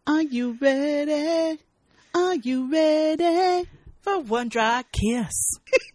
Are you ready? Are you ready? For one dry kiss.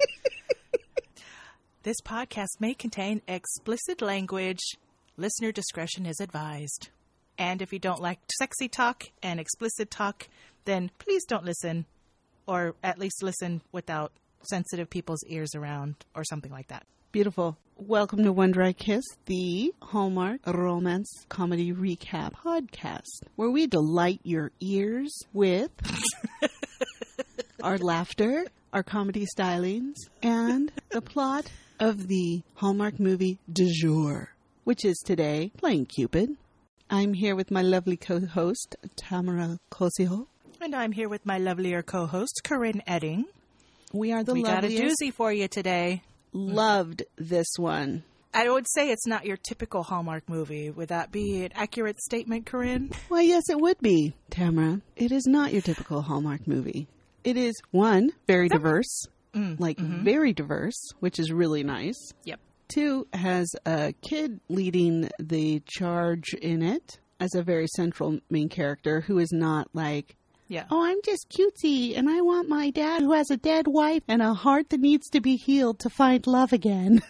This podcast may contain explicit language. Listener discretion is advised. And if you don't like sexy talk and explicit talk, then please don't listen. Or at least listen without sensitive people's ears around or something like that. Beautiful. Welcome to One Dry Kiss, the Hallmark romance comedy recap podcast, where we delight your ears with our laughter, our comedy stylings, and the plot of the Hallmark movie du jour, which is today Playing Cupid. I'm here with my lovely co-host, Tamara Cosio. And I'm here with my lovelier co-host, Corinne Edding. We are the loveliest. We got a doozy for you today. Loved this one. I would say it's not your typical Hallmark movie. Would that be an accurate statement, Corinne? Why, yes, it would be, Tamara. It is not your typical Hallmark movie. It is, one, very diverse. Very diverse, which is really nice. Yep. Two, has a kid leading the charge in it as a very central main character who is not like, yeah. Oh, I'm just cutesy, and I want my dad who has a dead wife and a heart that needs to be healed to find love again.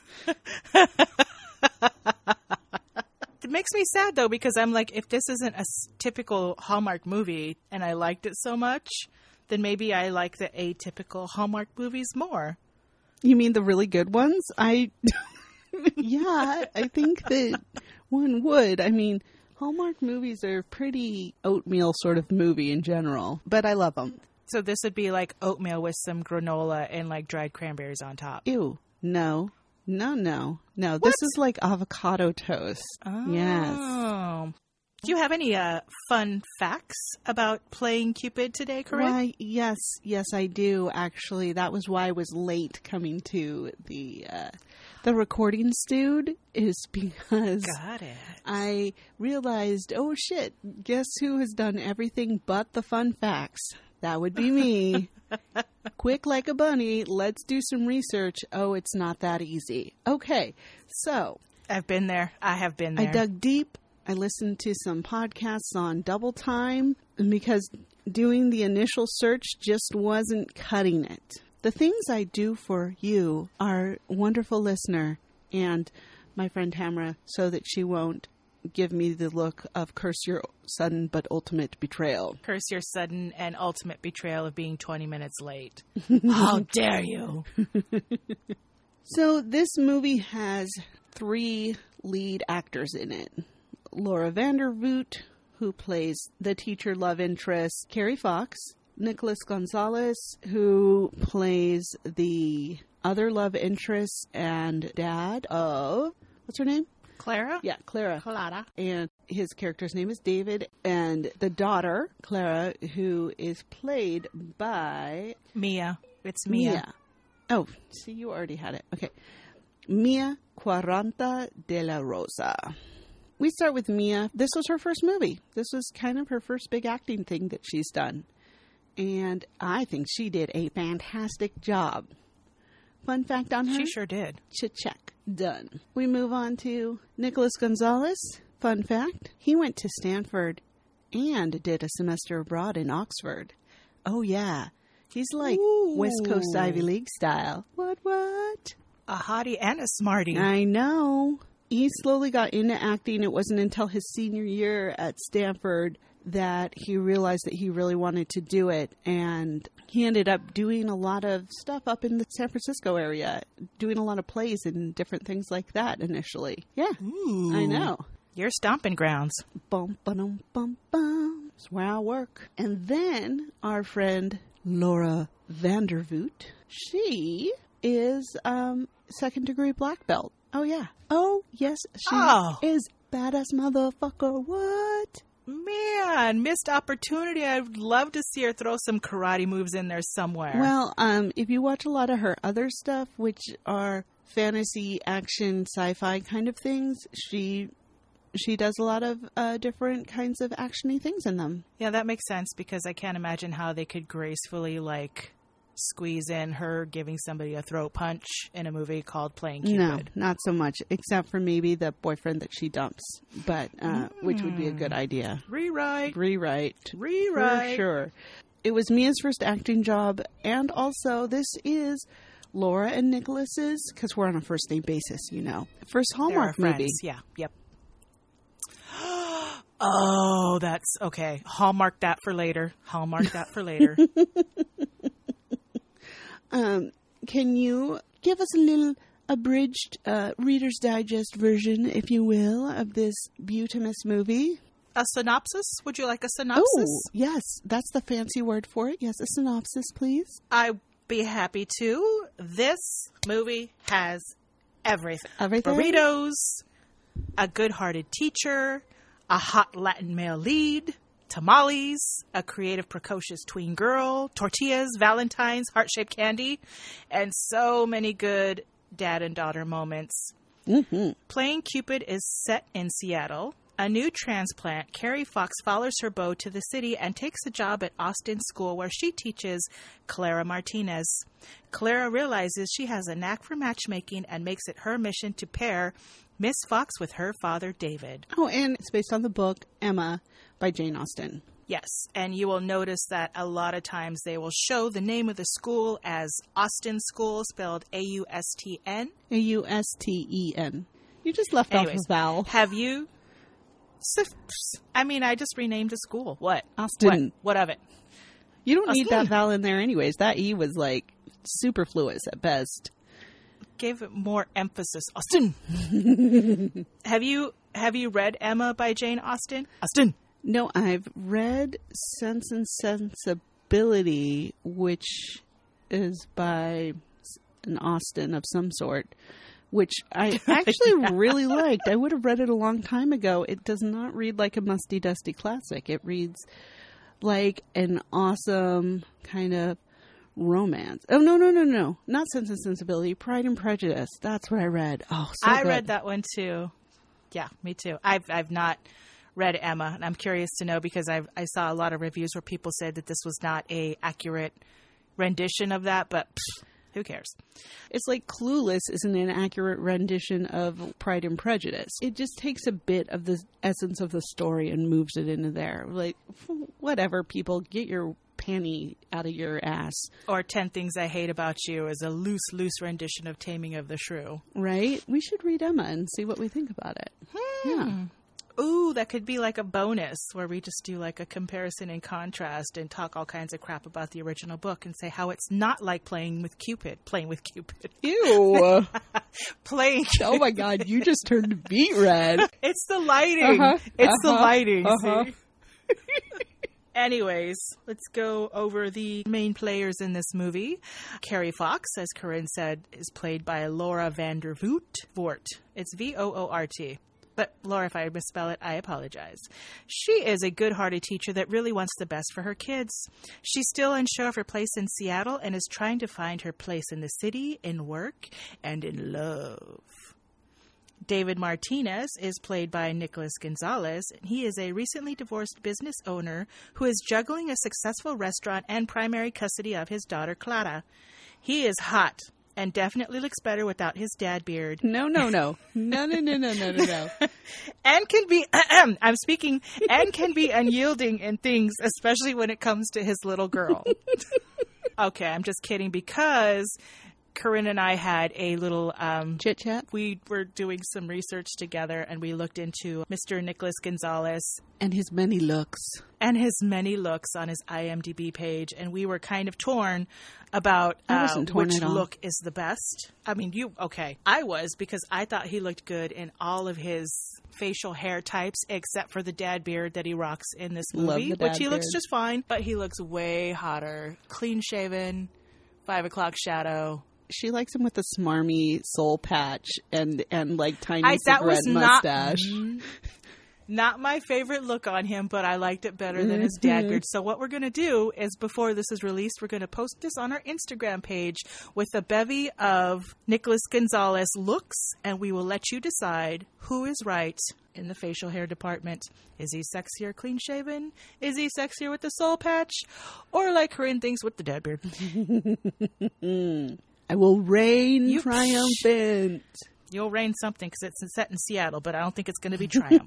It makes me sad, though, because I'm like, if this isn't a typical Hallmark movie and I liked it so much, then maybe I like the atypical Hallmark movies more. You mean the really good ones? Yeah, I think that one would. I mean, Hallmark movies are pretty oatmeal sort of movie in general, but I love them. So this would be like oatmeal with some granola and like dried cranberries on top. Ew. No. This is like avocado toast. Oh. Yes. Do you have any fun facts about Playing Cupid today, Corinne? Why, yes, I do, actually. That was why I was late coming to the recording stewed, is because Got it. I realized, oh shit, guess who has done everything but the fun facts? That would be me. Quick like a bunny, let's do some research. Oh, it's not that easy. Okay, so. I've been there. I have been there. I dug deep. I listened to some podcasts on double time because doing the initial search just wasn't cutting it. The things I do for you, our wonderful listener, and my friend Tamara, so that she won't give me the look of curse your sudden but ultimate betrayal. Curse your sudden and ultimate betrayal of being 20 minutes late. How dare you? So this movie has 3 lead actors in it. Laura Vandervoot, who plays the teacher love interest, Carrie Fox. Nicholas Gonzalez, who plays the other love interest and dad of, what's her name? Clara? Yeah, Clara. And his character's name is David. And the daughter, Clara, who is played by... Mia. It's Mia. Oh, see, you already had it. Okay. Mia Quaranta de la Rosa. We start with Mia. This was her first movie. This was kind of her first big acting thing that she's done. And I think she did a fantastic job. Fun fact on her? She sure did. Check. Done. We move on to Nicholas Gonzalez. Fun fact, he went to Stanford and did a semester abroad in Oxford. Oh, yeah. He's like West Coast Ivy League style. What? A hottie and a smarty. I know. He slowly got into acting. It wasn't until his senior year at Stanford that he realized that he really wanted to do it. And he ended up doing a lot of stuff up in the San Francisco area, doing a lot of plays and different things like that initially. Yeah, Ooh. I know. Your stomping grounds. Bum, ba-dum, bum, bum. That's where I work. And then our friend Laura Vandervoot, she is second-degree black belt. Oh, yeah. Oh, yes, she is badass motherfucker. What? Man, missed opportunity. I would love to see her throw some karate moves in there somewhere. Well, if you watch a lot of her other stuff, which are fantasy, action, sci-fi kind of things, she does a lot of different kinds of action-y things in them. Yeah, that makes sense because I can't imagine how they could gracefully, like, squeeze in her giving somebody a throat punch in a movie called Playing Cupid. No, not so much, except for maybe the boyfriend that she dumps, but which would be a good idea. Rewrite. For sure. It was Mia's first acting job, and also this is Laura and Nicholas's, because we're on a first name basis, first Hallmark movie. Yeah, yep. Oh, that's okay. Hallmark that for later. Can you give us a little abridged Reader's Digest version, if you will, of this Beautimus movie? A synopsis? Would you like a synopsis? Oh, yes. That's the fancy word for it. Yes, a synopsis, please. I'd be happy to. This movie has everything. Burritos, a good-hearted teacher, a hot Latin male lead, tamales, a creative, precocious tween girl, tortillas, valentines, heart-shaped candy, and so many good dad and daughter moments. Mm-hmm. Playing Cupid is set in Seattle. A new transplant, Carrie Fox, follows her beau to the city and takes a job at Austin School where she teaches Clara Martinez. Clara realizes she has a knack for matchmaking and makes it her mission to pair Miss Fox with her father, David. Oh, and it's based on the book Emma by Jane Austen. Yes, and you will notice that a lot of times they will show the name of the school as Austin School, spelled A-U-S-T-N. A-U-S-T-E-N. You just left off a vowel. Have you... I just renamed a school. What? Austin. What of it? You don't need that vowel in there anyways. That E was like superfluous at best. Gave it more emphasis. Austin. Have you read Emma by Jane Austen? Austen. No, I've read Sense and Sensibility, which is by an Austen of some sort, which I actually really liked. I would have read it a long time ago. It does not read like a musty, dusty classic. It reads like an awesome kind of romance. Oh, no. Not Sense and Sensibility. Pride and Prejudice. That's what I read. Oh, so I good. read that one too. Yeah, me too. I've not read Emma, and I'm curious to know because I saw a lot of reviews where people said that this was not a accurate rendition of that, but who cares? It's like Clueless isn't an accurate rendition of Pride and Prejudice. It just takes a bit of the essence of the story and moves it into there. Like, whatever, people, get your panty out of your ass. Or 10 Things I Hate About You is a loose rendition of Taming of the Shrew. Right? We should read Emma and see what we think about it. Yeah. Ooh, that could be like a bonus where we just do like a comparison and contrast and talk all kinds of crap about the original book and say how it's not like playing with Cupid. Ew. Playing Cupid. Oh my God, you just turned beet red. It's the lighting. The lighting. See? Anyways, let's go over the main players in this movie. Carrie Fox, as Corinne said, is played by Laura Vandervoort. It's V-O-O-R-T. But, Laura, if I misspell it, I apologize. She is a good-hearted teacher that really wants the best for her kids. She's still unsure of her place in Seattle and is trying to find her place in the city, in work, and in love. David Martinez is played by Nicholas Gonzalez. He is a recently divorced business owner who is juggling a successful restaurant and primary custody of his daughter, Clara. He is hot. And definitely looks better without his dad beard. No. No. And can be, and can be unyielding in things, especially when it comes to his little girl. Okay, I'm just kidding because Corinne and I had a little chit chat. We were doing some research together and we looked into Mr. Nicholas Gonzalez. And his many looks. And his many looks on his IMDb page. And we were kind of torn about which look is the best. I mean, I was, because I thought he looked good in all of his facial hair types except for the dad beard that he rocks in this movie, which he looks just fine. But he looks way hotter. Clean shaven, 5 o'clock shadow. She likes him with a smarmy soul patch and like tiny cigarette mustache. Not my favorite look on him, but I liked it better than his dad beard. So what we're going to do is, before this is released, we're going to post this on our Instagram page with a bevy of Nicholas Gonzalez looks, and we will let you decide who is right in the facial hair department. Is he sexier clean-shaven? Is he sexier with the soul patch? Or like Corinne thinks with the dad beard? I will reign triumphant. You'll reign something because it's set in Seattle, but I don't think it's going to be Triumph.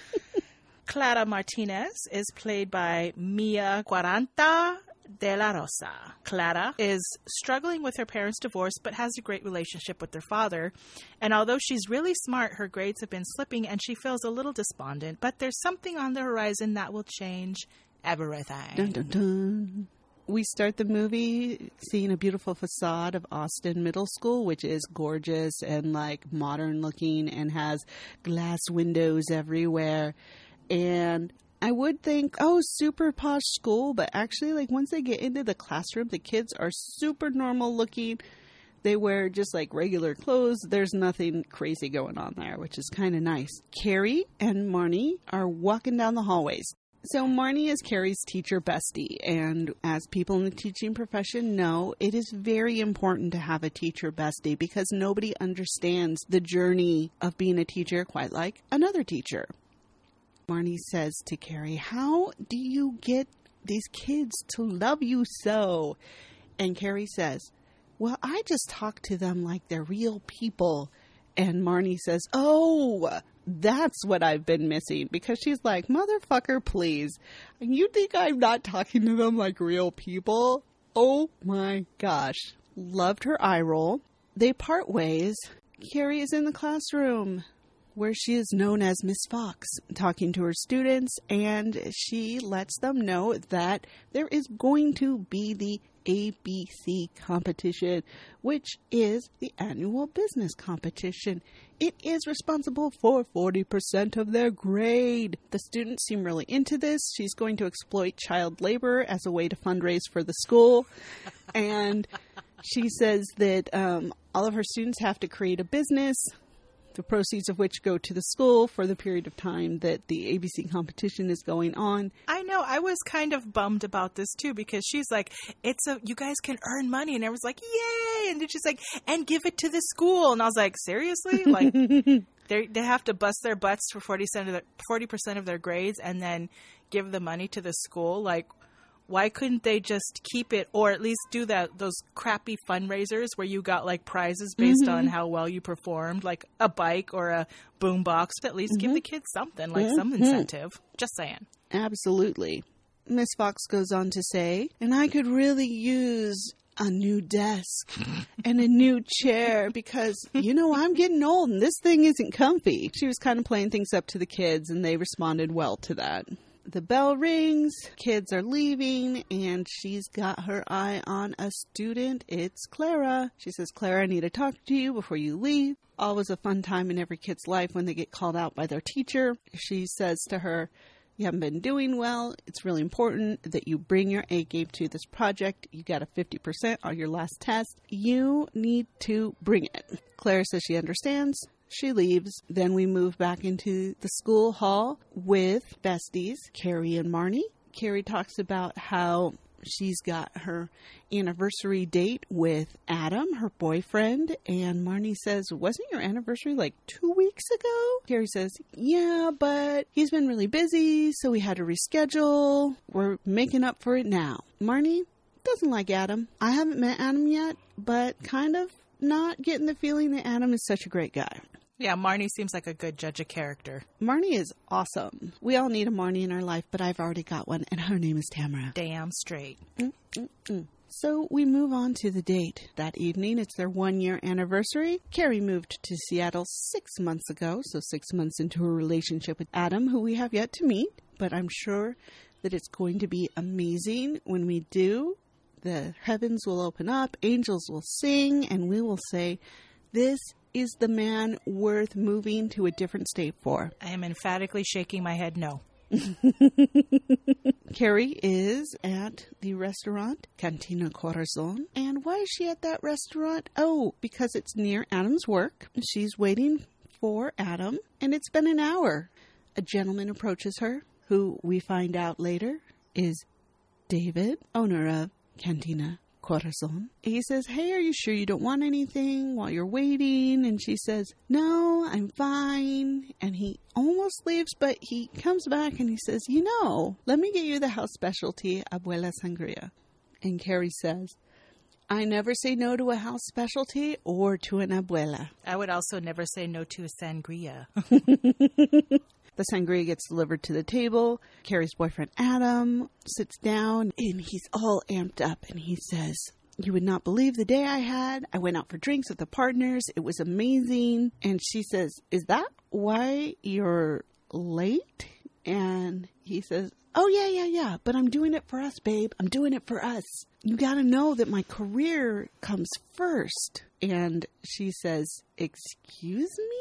Clara Martinez is played by Mia Quaranta de la Rosa. Clara is struggling with her parents' divorce, but has a great relationship with their father. And although she's really smart, her grades have been slipping and she feels a little despondent. But there's something on the horizon that will change everything. Dun, dun, dun. We start the movie seeing a beautiful facade of Austin Middle School, which is gorgeous and like modern looking and has glass windows everywhere. And I would think, oh, super posh school, but actually like once they get into the classroom, the kids are super normal looking. They wear just like regular clothes. There's nothing crazy going on there, which is kind of nice. Carrie and Marnie are walking down the hallways. So Marnie is Carrie's teacher bestie, and as people in the teaching profession know, it is very important to have a teacher bestie because nobody understands the journey of being a teacher quite like another teacher. Marnie says to Carrie, how do you get these kids to love you so? And Carrie says, well, I just talk to them like they're real people. And Marnie says, oh, that's what I've been missing, because she's like, motherfucker, please. You think I'm not talking to them like real people? Oh my gosh. Loved her eye roll. They part ways. Carrie is in the classroom where she is known as Miss Fox, talking to her students, and she lets them know that there is going to be the ABC competition, which is the annual business competition. It is responsible for 40% of their grade. The students seem really into this. She's going to exploit child labor as a way to fundraise for the school. And she says that all of her students have to create a business, the proceeds of which go to the school for the period of time that the ABC competition is going on. I know. I was kind of bummed about this too, because she's like, you guys can earn money. And everyone's like, yay. And then she's like, and give it to the school. And I was like, seriously? Like, they have to bust their butts for 40% of their grades and then give the money to the school? Like, why couldn't they just keep it, or at least do those crappy fundraisers where you got like prizes based on how well you performed, like a bike or a boombox? At least give the kids something, like some incentive. Just saying. Absolutely. Miss Fox goes on to say, and I could really use a new desk and a new chair because, I'm getting old and this thing isn't comfy. She was kind of playing things up to the kids, and they responded well to that. The bell rings, kids are leaving, and she's got her eye on a student. It's Clara. She says, Clara, I need to talk to you before you leave. Always a fun time in every kid's life when they get called out by their teacher. She says to her, you haven't been doing well. It's really important that you bring your A game to this project. You got a 50% on your last test. You need to bring it. Clara says she understands. She leaves. Then we move back into the school hall with besties, Carrie and Marnie. Carrie talks about how she's got her anniversary date with Adam, her boyfriend. And Marnie says, wasn't your anniversary like 2 weeks ago? Carrie says, yeah, but he's been really busy, so we had to reschedule. We're making up for it now. Marnie doesn't like Adam. I haven't met Adam yet, but kind of not getting the feeling that Adam is such a great guy. Yeah, Marnie seems like a good judge of character. Marnie is awesome. We all need a Marnie in our life, but I've already got one, and her name is Tamara. Damn straight. So we move on to the date. That evening, it's their 1-year anniversary. Carrie moved to Seattle 6 months ago, so 6 months into her relationship with Adam, who we have yet to meet, but I'm sure that it's going to be amazing when we do. The heavens will open up, angels will sing, and we will say, this is the man worth moving to a different state for. I am emphatically shaking my head no. Carrie is at the restaurant Cantina Corazon. And why is she at that restaurant? Oh, because it's near Adam's work. She's waiting for Adam, and it's been an hour. a gentleman approaches her, who we find out later is David, owner of Cantina Corazon. He says, hey, are you sure you don't want anything while you're waiting? And she says, no, I'm fine. And he almost leaves, but he comes back and he says, let me get you the house specialty, Abuela Sangria. And Carrie says, I never say no to a house specialty or to an abuela. I would also never say no to a sangria. The sangria gets delivered to the table. Carrie's boyfriend, Adam, sits down and he's all amped up and he says, you would not believe the day I had. I went out for drinks with the partners. It was amazing. And she says, is that why you're late? And he says, oh, yeah. But I'm doing it for us, babe. I'm doing it for us. You got to know that my career comes first. And she says, excuse me?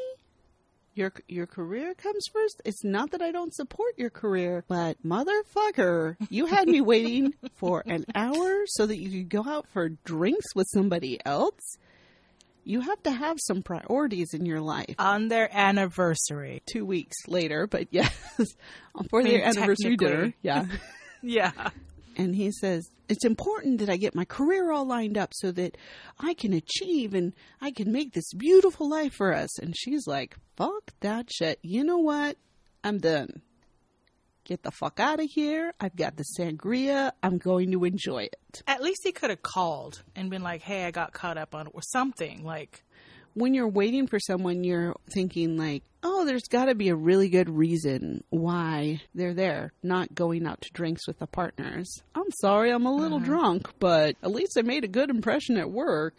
Your career comes first? It's not that I don't support your career, but motherfucker, you had me waiting for an hour so that you could go out for drinks with somebody else? You have to have some priorities in your life. On their anniversary. 2 weeks later, but yes, for their anniversary dinner. Yeah. Yeah. And he says, it's important that I get my career all lined up so that I can achieve and I can make this beautiful life for us. And she's like, fuck that shit. You know what? I'm done. Get the fuck out of here. I've got the sangria. I'm going to enjoy it. At least he could have called and been like, hey, I got caught up on it or something. Like, when you're waiting for someone, you're thinking like, oh, there's got to be a really good reason why they're there, not going out to drinks with the partners. I'm sorry, I'm a little drunk, but at least I made a good impression at work.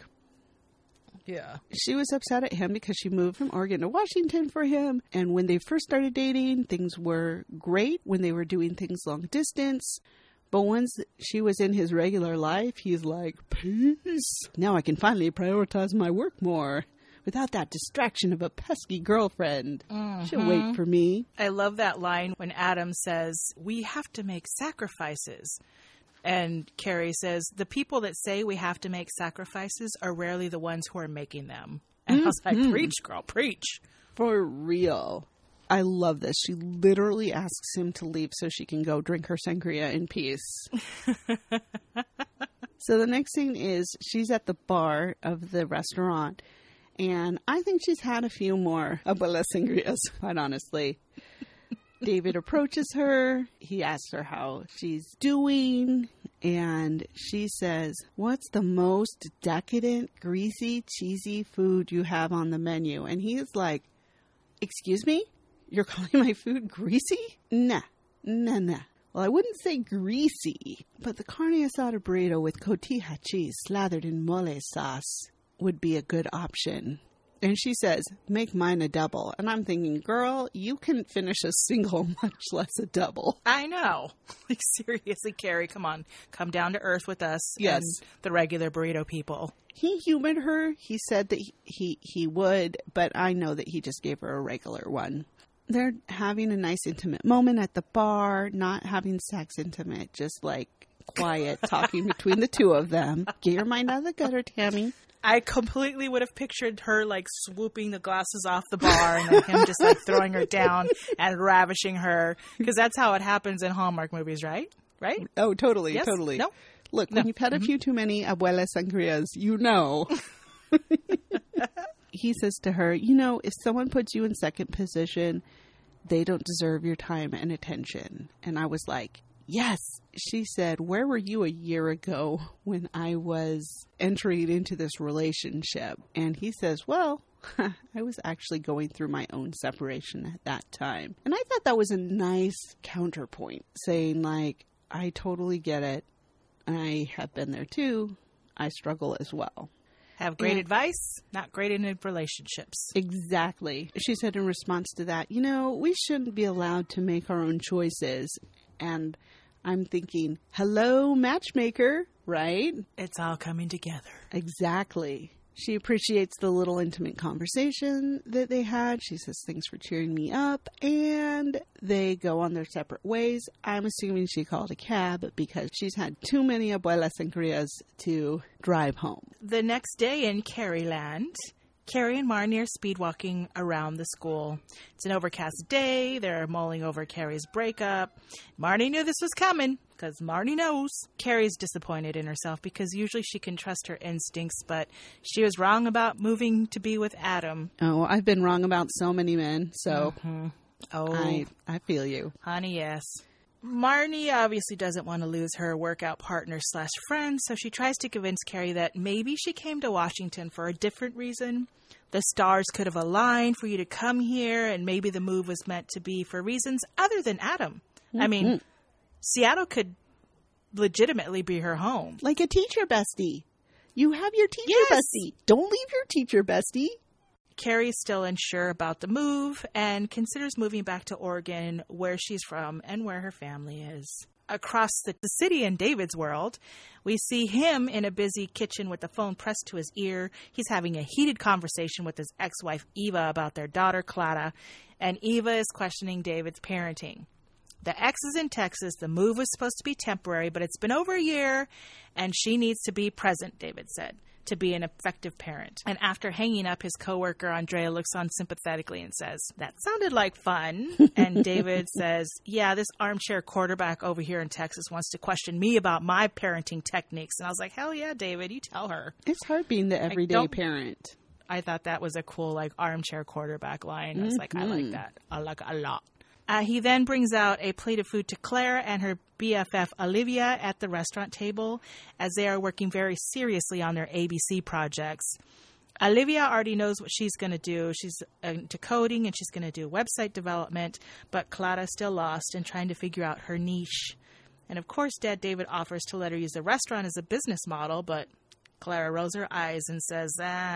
Yeah. She was upset at him because she moved from Oregon to Washington for him. And when they first started dating, things were great when they were doing things long distance. But once she was in his regular life, he's like, peace. Now I can finally prioritize my work more without that distraction of a pesky girlfriend. She'll wait for me. I love that line when Adam says, we have to make sacrifices. And Carrie says, the people that say we have to make sacrifices are rarely the ones who are making them. And I was like, preach, girl, preach. For real. I love this. She literally asks him to leave so she can go drink her sangria in peace. So the next thing is she's at the bar of the restaurant. And I think she's had a few more abuela sangrias, quite honestly. David approaches her. He asks her how she's doing. And she says, what's the most decadent, greasy, cheesy food you have on the menu? And he is like, excuse me? You're calling my food greasy? Nah. Well, I wouldn't say greasy, but the carne asada burrito with cotija cheese slathered in mole sauce would be a good option. And she says, make mine a double. And I'm thinking, girl, you can finish a single, much less a double. I know. Like, seriously, Carrie, come on. Come down to earth with us. Yes. And the regular burrito people. He humored her. He said that he would, but I know that he just gave her a regular one. They're having a nice intimate moment at the bar, not having sex intimate, just like quiet talking between the two of them. Get your mind out of the gutter, Tammy. I completely would have pictured her like swooping the glasses off the bar and then him just like throwing her down and ravishing her. Because that's how it happens in Hallmark movies, right? Right? Oh, totally, yes? totally. No? Look, when you've had a few too many abuela sangrias, you know. He says to her, you know, if someone puts you in second position, they don't deserve your time and attention. And I was like, yes. She said, where were you a year ago when I was entering into this relationship? And he says, well, I was actually going through my own separation at that time. And I thought that was a nice counterpoint, saying like, I totally get it. I have been there too. I struggle as well. Have great advice, not great in relationships. Exactly. She said in response to that, you know, we shouldn't be allowed to make our own choices. And I'm thinking, hello, matchmaker, right? It's all coming together. Exactly. She appreciates the little intimate conversation that they had. She says, thanks for cheering me up. And they go on their separate ways. I'm assuming she called a cab because she's had too many abuelas sangrias to drive home. The next day in Carrieland, Carrie and Marnie are speed walking around the school. It's an overcast day. They're mulling over Carrie's breakup. Marnie knew this was coming because Marnie knows. Carrie's disappointed in herself because usually she can trust her instincts, but she was wrong about moving to be with Adam. Oh, I've been wrong about so many men, so Oh, I feel you. honey, yes. Marnie obviously doesn't want to lose her workout partner / friend, so she tries to convince Carrie that maybe she came to Washington for a different reason. The stars could have aligned for you to come here, and maybe the move was meant to be for reasons other than Adam. I mean, Seattle could legitimately be her home. Like a teacher bestie. You have your teacher Yes. bestie. Don't leave your teacher bestie. Carrie's still unsure about the move and considers moving back to Oregon, where she's from and where her family is. Across the city in David's world, we see him in a busy kitchen with the phone pressed to his ear. He's having a heated conversation with his ex-wife, Eva, about their daughter, Clara, and Eva is questioning David's parenting. The ex is in Texas. The move was supposed to be temporary, but it's been over a year, and she needs to be present, David said, to be an effective parent. And after hanging up, his coworker, Andrea, looks on sympathetically and says, "That sounded like fun." And David says, "Yeah, this armchair quarterback over here in Texas wants to question me about my parenting techniques." And I was like, hell yeah, David, you tell her. It's hard being the everyday parent. I thought that was a cool, like, armchair quarterback line. I was like, I like that. I like it a lot. He then brings out a plate of food to Claire and her BFF Olivia at the restaurant table as they are working very seriously on their ABC projects. Olivia already knows what she's going to do. She's into coding and she's going to do website development, but Clara's still lost and trying to figure out her niche. And of course, Dad David offers to let her use the restaurant as a business model, but Clara rolls her eyes and says,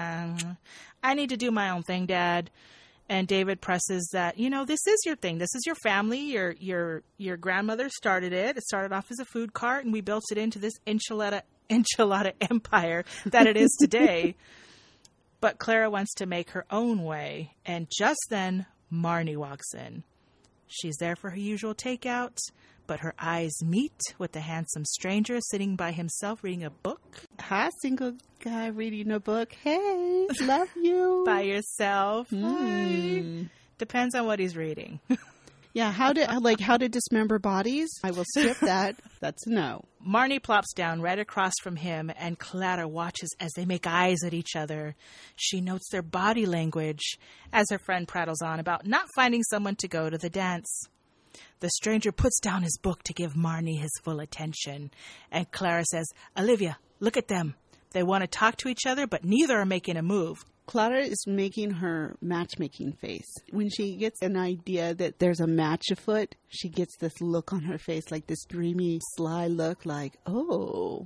I need to do my own thing, Dad. And David presses that, this is your thing. This is your family. Your grandmother started it. It started off as a food cart, and we built it into this enchilada empire that it is today. But Clara wants to make her own way. And just then, Marnie walks in. She's there for her usual takeout, but her eyes meet with the handsome stranger sitting by himself reading a book. Hi, single guy reading a book. Hey, love you. By yourself. Hi. Depends on what he's reading. Yeah, how to dismember bodies? I will skip that. That's a no. Marnie plops down right across from him, and Clara watches as they make eyes at each other. She notes their body language as her friend prattles on about not finding someone to go to the dance. The stranger puts down his book to give Marnie his full attention, and Clara says, "Olivia, look at them. They want to talk to each other, but neither are making a move." Clara is making her matchmaking face. When she gets an idea that there's a match afoot, she gets this look on her face, like this dreamy, sly look, like, oh,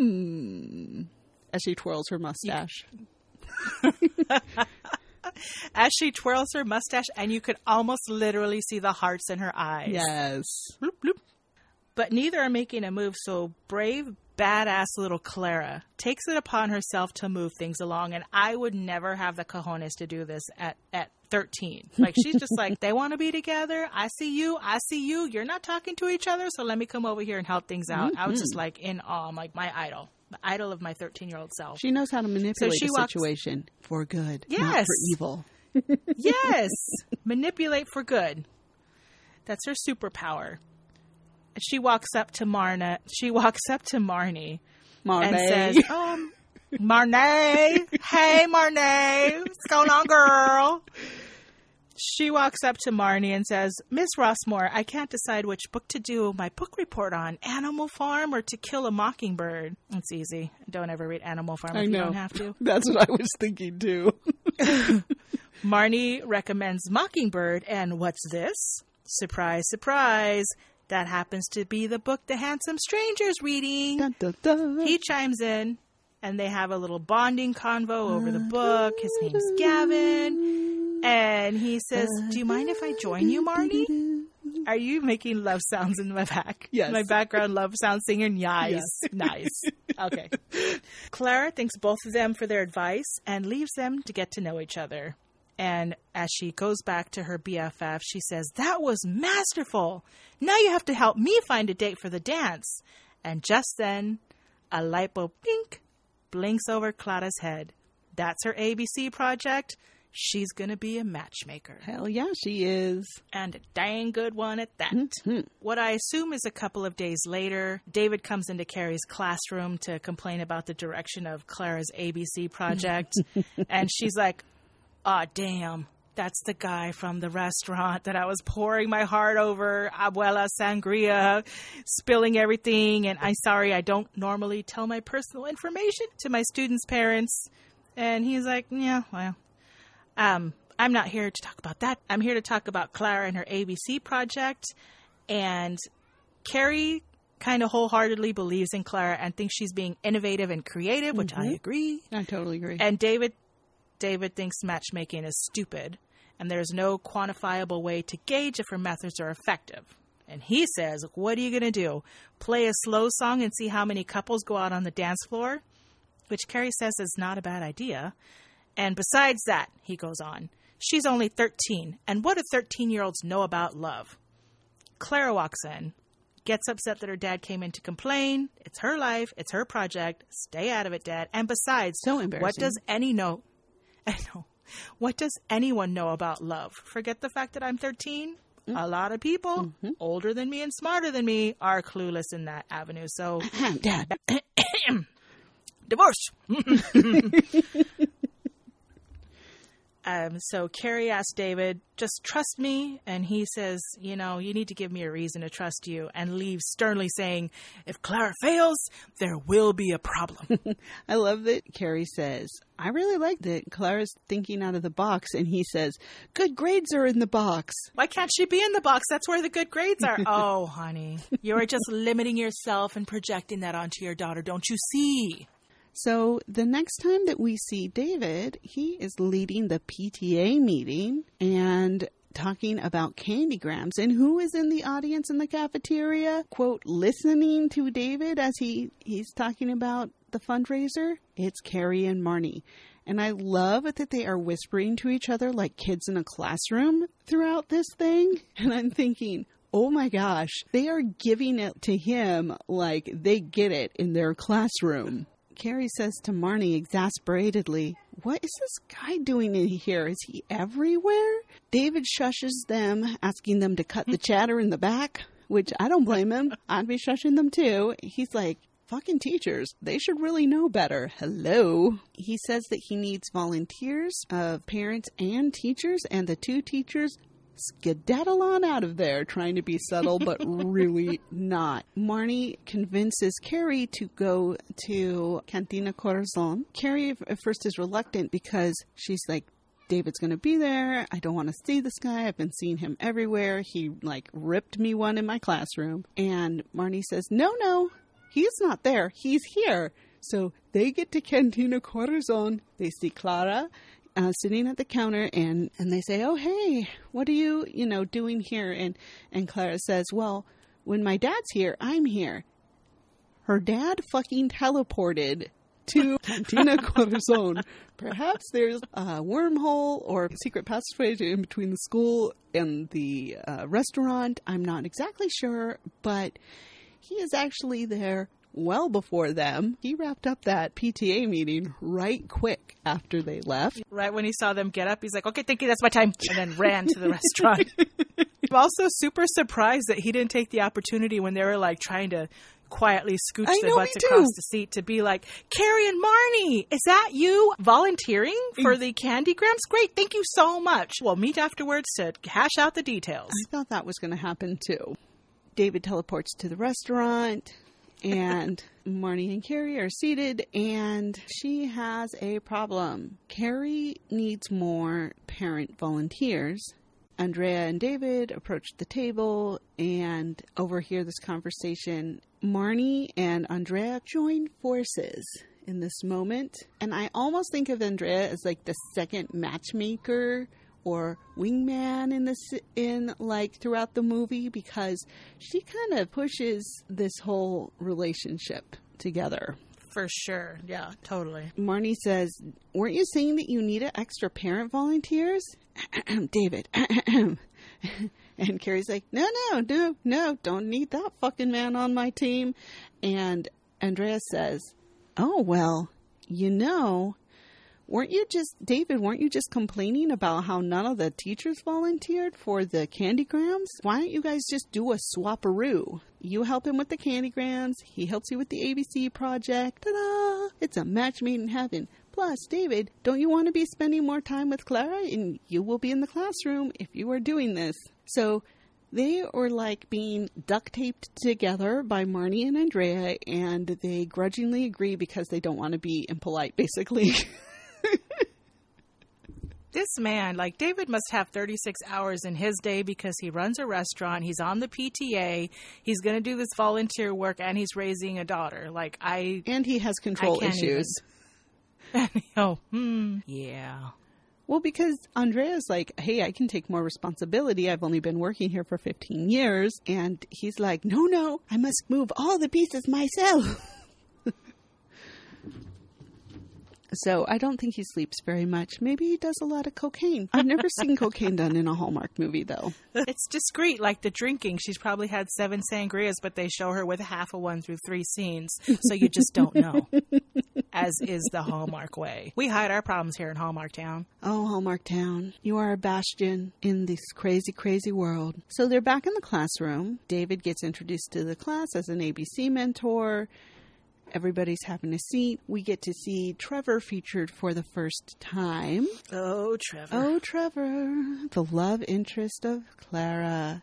as she twirls her mustache. As she twirls her mustache, and you could almost literally see the hearts in her eyes. Yes. Bloop, bloop. But neither are making a move, so brave, badass little Clara takes it upon herself to move things along, and I would never have the cojones to do this at 13. Like, she's just like, they want to be together. I see you. You're not talking to each other, so let me come over here and help things out. I was just like in awe. I'm like, my idol. The idol of my 13-year-old self. She knows how to manipulate the situation for good, not for evil. Yes. Manipulate for good. That's her superpower. She walks up to Marnie. And says, Marnie. Hey, Marnie. What's going on, girl? She walks up to Marnie and says, "Miss Rossmore, I can't decide which book to do my book report on, Animal Farm or To Kill a Mockingbird." It's easy. Don't ever read Animal Farm if you don't have to. That's what I was thinking, too. Marnie recommends Mockingbird, and what's this? Surprise, surprise. That happens to be the book the handsome stranger's reading. Dun, dun, dun. He chimes in, and they have a little bonding convo over the book. His name's Gavin. And he says, "Do you mind if I join you, Marnie?" Are you making love sounds in my back? Yes. My background love sound singer? Nice. Yes. Nice. Okay. Clara thanks both of them for their advice and leaves them to get to know each other. And as she goes back to her BFF, she says, "That was masterful. Now you have to help me find a date for the dance." And just then, a light bulb blinks over Clara's head. That's her ABC project. She's going to be a matchmaker. Hell yeah, she is. And a dang good one at that. Mm-hmm. What I assume is a couple of days later, David comes into Carrie's classroom to complain about the direction of Clara's ABC project. And she's like, "Aw, damn. That's the guy from the restaurant that I was pouring my heart over, Abuela Sangria, spilling everything. And I'm sorry, I don't normally tell my personal information to my students' parents." And he's like, "Yeah, well, I'm not here to talk about that. I'm here to talk about Clara and her ABC project." And Carrie kind of wholeheartedly believes in Clara and thinks she's being innovative and creative, which I agree. I totally agree. And David thinks matchmaking is stupid, and there's no quantifiable way to gauge if her methods are effective. And he says, "What are you going to do? Play a slow song and see how many couples go out on the dance floor?" Which Carrie says is not a bad idea. And besides that, he goes on, she's only 13, and what do 13-year-olds know about love? Clara walks in, gets upset that her dad came in to complain. It's her life. It's her project. Stay out of it, Dad. And besides, so embarrassing. What does anyone know about love? Forget the fact that I'm 13. A lot of people older than me and smarter than me are clueless in that avenue. So, Dad. Divorce. So Carrie asks David, "Just trust me." And he says, "You need to give me a reason to trust you," and leaves sternly saying, "If Clara fails, there will be a problem." I love that Carrie says, "I really like that Clara's thinking out of the box." And he says, "Good grades are in the box." Why can't she be in the box? That's where the good grades are. Oh, honey, you're just limiting yourself and projecting that onto your daughter. Don't you see? So the next time that we see David, he is leading the PTA meeting and talking about candygrams. And who is in the audience in the cafeteria, quote, listening to David as he's talking about the fundraiser? It's Carrie and Marnie. And I love that they are whispering to each other like kids in a classroom throughout this thing. And I'm thinking, oh my gosh, they are giving it to him like they get it in their classroom. Carrie says to Marnie exasperatedly, "What is this guy doing in here? Is he everywhere?" David shushes them, asking them to cut the chatter in the back, which I don't blame him. I'd be shushing them too. He's like, fucking teachers, they should really know better. Hello. He says that he needs volunteers of parents and teachers, and the two teachers skedaddle on out of there, trying to be subtle, but really not. Marnie convinces Carrie to go to Cantina Corazon. Carrie at first is reluctant because she's like, David's going to be there. I don't want to see this guy. I've been seeing him everywhere. He ripped me one in my classroom. And Marnie says, no, he's not there. He's here. So they get to Cantina Corazon. They see Clara sitting at the counter, and they say, "Oh, hey, what are you, doing here?" And Clara says, "Well, when my dad's here, I'm here." Her dad fucking teleported to Cantina Corazon. Perhaps there's a wormhole or secret passageway in between the school and the restaurant. I'm not exactly sure, but he is actually there well before them. He wrapped up that PTA meeting right quick after they left. Right when he saw them get up, he's like, "Okay, thank you, that's my time," and then ran to the restaurant. I'm also super surprised that he didn't take the opportunity when they were trying to quietly scooch their butts across the seat to be like, "Carrie and Marnie, is that you volunteering for the Candygrams? Great, thank you so much. We'll meet afterwards to hash out the details." I thought that was going to happen too. David teleports to the restaurant, and Marnie and Carrie are seated, and she has a problem. Carrie needs more parent volunteers. Andrea and David approach the table and overhear this conversation. Marnie and Andrea join forces in this moment. And I almost think of Andrea as the second matchmaker or wingman throughout the movie, because she kind of pushes this whole relationship together. For sure. Yeah, totally. Marnie says, "Weren't you saying that you needed extra parent volunteers?" David. And Carrie's like, no, don't need that fucking man on my team. And Andrea says, "Oh, well, weren't you just complaining about how none of the teachers volunteered for the candygrams? Why don't you guys just do a swap-a-roo? You help him with the candygrams, he helps you with the ABC project. Ta-da! It's a match made in heaven. Plus, David, don't you want to be spending more time with Clara? And you will be in the classroom if you are doing this. So they are like being duct taped together by Marnie and Andrea, and they grudgingly agree because they don't want to be impolite, basically. This man, like, David must have 36 hours in his day because he runs a restaurant, he's on the PTA, he's going to do this volunteer work, and he's raising a daughter. And he has control issues. Yeah. Well, because Andrea's like, hey, I can take more responsibility. I've only been working here for 15 years. And he's like, no, I must move all the pieces myself. So I don't think he sleeps very much. Maybe he does a lot of cocaine. I've never seen cocaine done in a Hallmark movie, though. It's discreet, like the drinking. She's probably had 7 sangrias, but they show her with half of one through 3 scenes. So you just don't know, as is the Hallmark way. We hide our problems here in Hallmark Town. Oh, Hallmark Town, you are a bastion in this crazy, crazy world. So they're back in the classroom. David gets introduced to the class as an ABC mentor. Everybody's having a seat. We get to see Trevor featured for the first time. Oh, Trevor. Oh, Trevor. The love interest of Clara.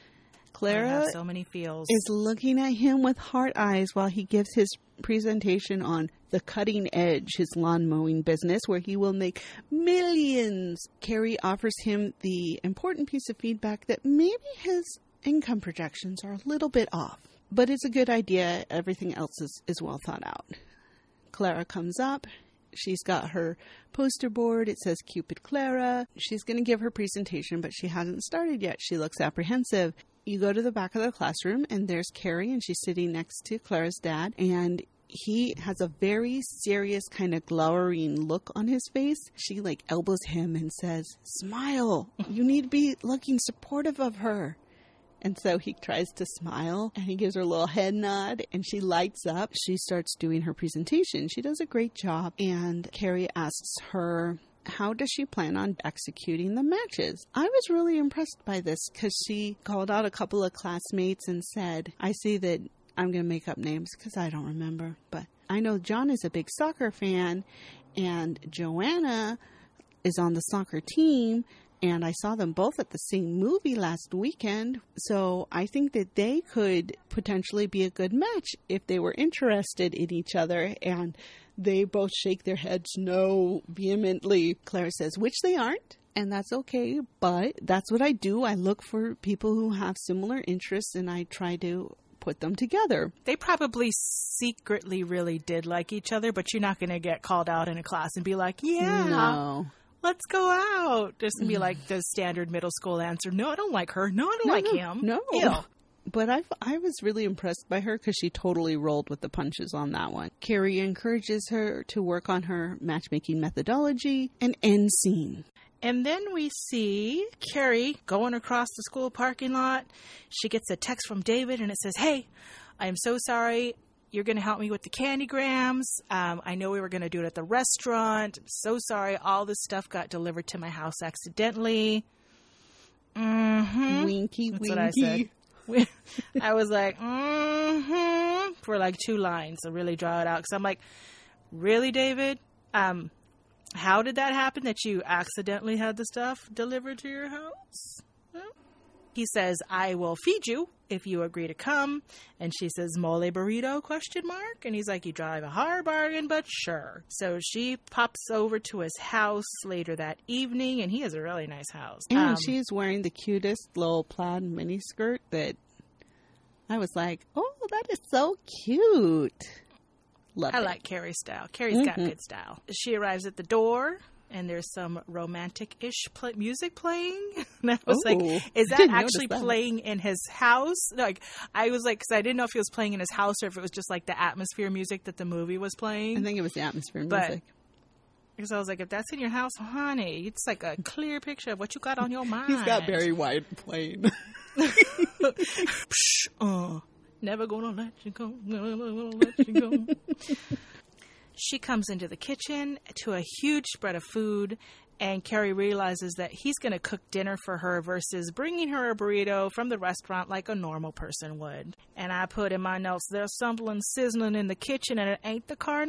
Clara I have so many feels. Is looking at him with heart eyes while he gives his presentation on The Cutting Edge, his lawn mowing business, where he will make millions. Carrie offers him the important piece of feedback that maybe his income projections are a little bit off. But it's a good idea. Everything else is well thought out. Clara comes up. She's got her poster board. It says Cupid Clara. She's going to give her presentation, but she hasn't started yet. She looks apprehensive. You go to the back of the classroom, and there's Carrie, and she's sitting next to Clara's dad. And he has a very serious kind of glowering look on his face. She elbows him and says, "Smile. You need to be looking supportive of her." And so he tries to smile, and he gives her a little head nod, and she lights up. She starts doing her presentation. She does a great job, and Carrie asks her, how does she plan on executing the matches? I was really impressed by this because she called out a couple of classmates and said, I see that I'm going to make up names because I don't remember, but I know John is a big soccer fan, and Joanna is on the soccer team, and I saw them both at the same movie last weekend, so I think that they could potentially be a good match if they were interested in each other. And they both shake their heads no vehemently. Clara says, which they aren't, and that's okay, but that's what I do. I look for people who have similar interests, and I try to put them together. They probably secretly really did like each other, but you're not going to get called out in a class and be like, yeah. No. Let's go out. Just be like the standard middle school answer. No, I don't like her. No, I don't like him. No. Ew. But I was really impressed by her because she totally rolled with the punches on that one. Carrie encourages her to work on her matchmaking methodology. And end scene. And then we see Carrie going across the school parking lot. She gets a text from David and it says, hey, I am so sorry. You're going to help me with the candygrams. I know we were going to do it at the restaurant. I'm so sorry. All this stuff got delivered to my house accidentally. Mm-hmm. Winky, That's winky. what I said. I was like, mm-hmm, for like 2 lines to really draw it out. Because I'm like, really, David? How did that happen that you accidentally had the stuff delivered to your house? He says, I will feed you if you agree to come. And she says, mole burrito, ? And he's like, you drive a hard bargain, but sure. So she pops over to his house later that evening, and he has a really nice house. And she's wearing the cutest little plaid miniskirt that I was like, oh, that is so cute. Love it. I like Carrie's style. Carrie's got good style. She arrives at the door, and there's some romantic-ish music playing. And I was like, is that actually playing in his house? Like, I was like, because I didn't know if he was playing in his house or if it was just like the atmosphere music that the movie was playing. I think it was the atmosphere music. Because I was like, if that's in your house, honey, it's like a clear picture of what you got on your mind. He's got Barry White playing. Never gonna let you go. Never gonna let you go. She comes into the kitchen to a huge spread of food, and Carrie realizes that he's going to cook dinner for her versus bringing her a burrito from the restaurant like a normal person would. And I put in my notes, there's something sizzling in the kitchen and it ain't the carne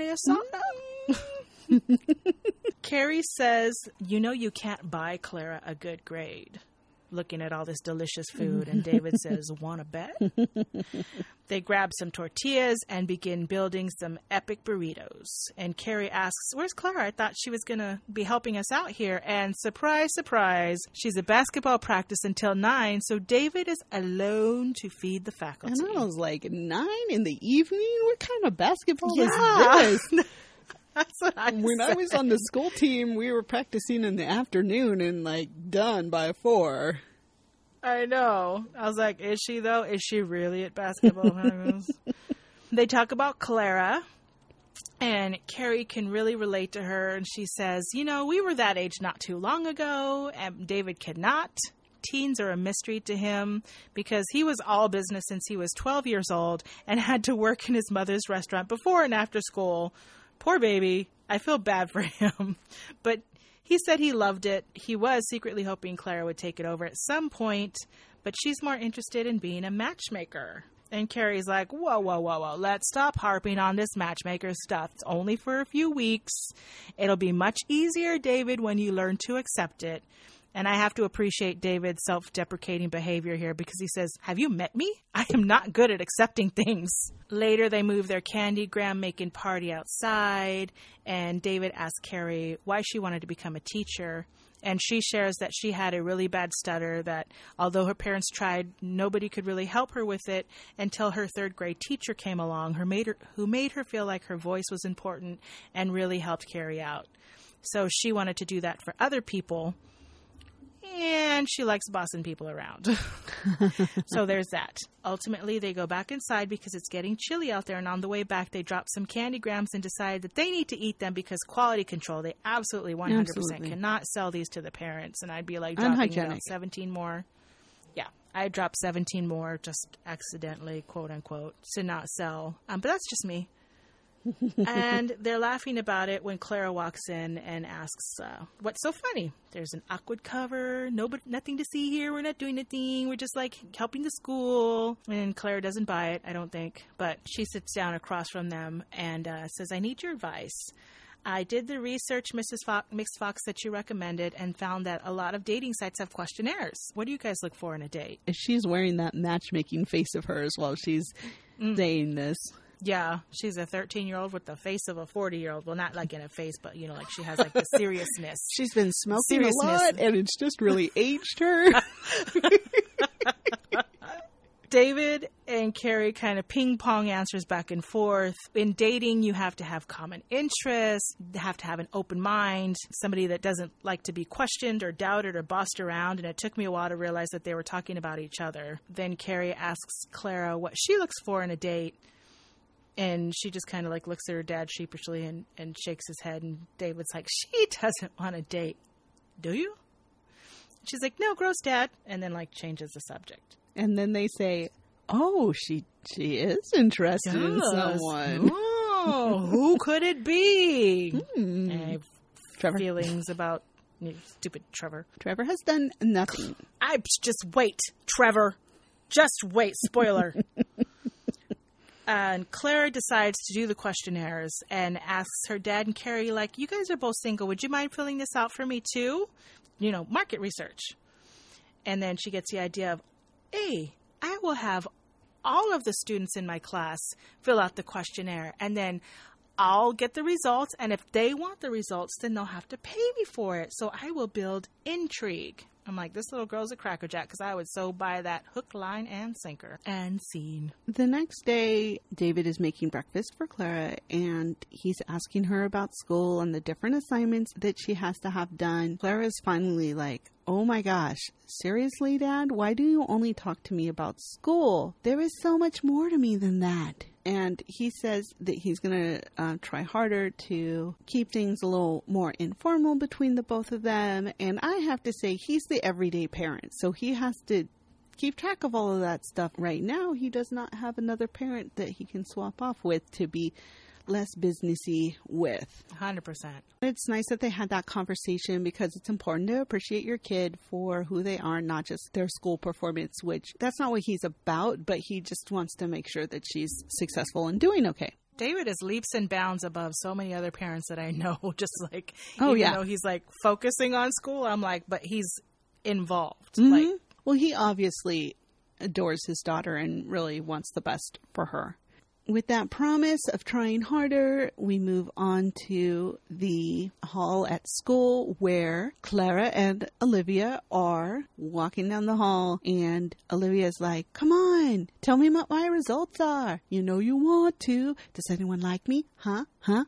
asada. Carrie says, you know you can't buy Clara a good grade. Looking at all this delicious food, and David says, wanna bet? They grab some tortillas and begin building some epic burritos. And Carrie asks, where's Clara? I thought she was going to be helping us out here. And surprise, surprise, she's at basketball practice until 9, so David is alone to feed the faculty. And I was like, 9 in the evening? What kind of basketball is this? That's what I When said. I was on the school team, we were practicing in the afternoon and like done by 4. I know. I was like, is she though? Is she really at basketball? They talk about Clara, and Carrie can really relate to her, and she says, you know, we were that age not too long ago, and David cannot. Teens are a mystery to him because he was all business since he was 12 years old and had to work in his mother's restaurant before and after school. Poor baby. I feel bad for him. But he said he loved it. He was secretly hoping Clara would take it over at some point, but she's more interested in being a matchmaker. And Carrie's like, whoa, whoa, whoa, whoa. Let's stop harping on this matchmaker stuff. It's only for a few weeks. It'll be much easier, David, when you learn to accept it. And I have to appreciate David's self-deprecating behavior here because he says, have you met me? I am not good at accepting things. Later, they move their candygram-making party outside, and David asks Carrie why she wanted to become a teacher. And she shares that she had a really bad stutter, that although her parents tried, nobody could really help her with it until her 3rd grade teacher came along, who made her feel like her voice was important and really helped Carrie out. So she wanted to do that for other people. And she likes bossing people around. So there's that. Ultimately, they go back inside because it's getting chilly out there. And on the way back, they drop some candygrams and decide that they need to eat them because quality control. They absolutely 100% cannot sell these to the parents. And I'd be like dropping 17 more. Yeah, I dropped 17 more just accidentally, quote unquote, to not sell. But that's just me. And they're laughing about it when Clara walks in and asks, what's so funny? There's an awkward cover, nothing to see here, we're not doing anything, we're just like helping the school. And Clara doesn't buy it, I don't think, but she sits down across from them and says, I need your advice. I did the research, Miss Fox, that you recommended and found that a lot of dating sites have questionnaires. What do you guys look for in a date? She's wearing that matchmaking face of hers while she's saying this. Yeah, she's a 13-year-old with the face of a 40-year-old. Well, not like in a face, but, you know, like she has like the seriousness. She's been smoking a lot, and it's just really aged her. David and Carrie kind of ping-pong answers back and forth. In dating, you have to have common interests, have to have an open mind, somebody that doesn't like to be questioned or doubted or bossed around, and it took me a while to realize that they were talking about each other. Then Carrie asks Clara what she looks for in a date. And she just kind of like looks at her dad sheepishly and shakes his head. And David's like, she doesn't want to date. Do you? She's like, no, gross, Dad. And then like changes the subject. And then they say, oh, she is interested in someone. Oh, who could it be? I have Trevor. feelings about stupid Trevor. Trevor has done nothing. Just wait, Trevor. Just wait. Spoiler. And Clara decides to do the questionnaires and asks her dad and Carrie, like, you guys are both single. Would you mind filling this out for me too? You know, market research. And then she gets the idea of, hey, I will have all of the students in my class fill out the questionnaire. And then I'll get the results. And if they want the results, then they'll have to pay me for it. So I will build intrigue. I'm like, this little girl's a crackerjack because I would so buy that hook, line, and sinker. And scene. The next day, David is making breakfast for Clara, and he's asking her about school and the different assignments that she has to have done. Clara's finally like, oh my gosh, seriously, Dad? Why do you only talk to me about school? There is so much more to me than that. And he says that he's going to try harder to keep things a little more informal between the both of them. And I have to say, he's the everyday parent, so he has to keep track of all of that stuff. Right now, he does not have another parent that he can swap off with to be less businessy with. 100%. It's nice that they had that conversation because it's important to appreciate your kid for who they are, not just their school performance, which that's not what he's about, but he just wants to make sure that she's successful and doing okay. David is leaps and bounds above so many other parents that I know. Just like, oh, even yeah. though he's like focusing on school, I'm like, but he's involved. Mm-hmm. Like, well, he obviously adores his daughter and really wants the best for her. With that promise of trying harder, we move on to the hall at school where Clara and Olivia are walking down the hall, and Olivia's like, come on, tell me what my results are. You know you want to. Does anyone like me? Huh?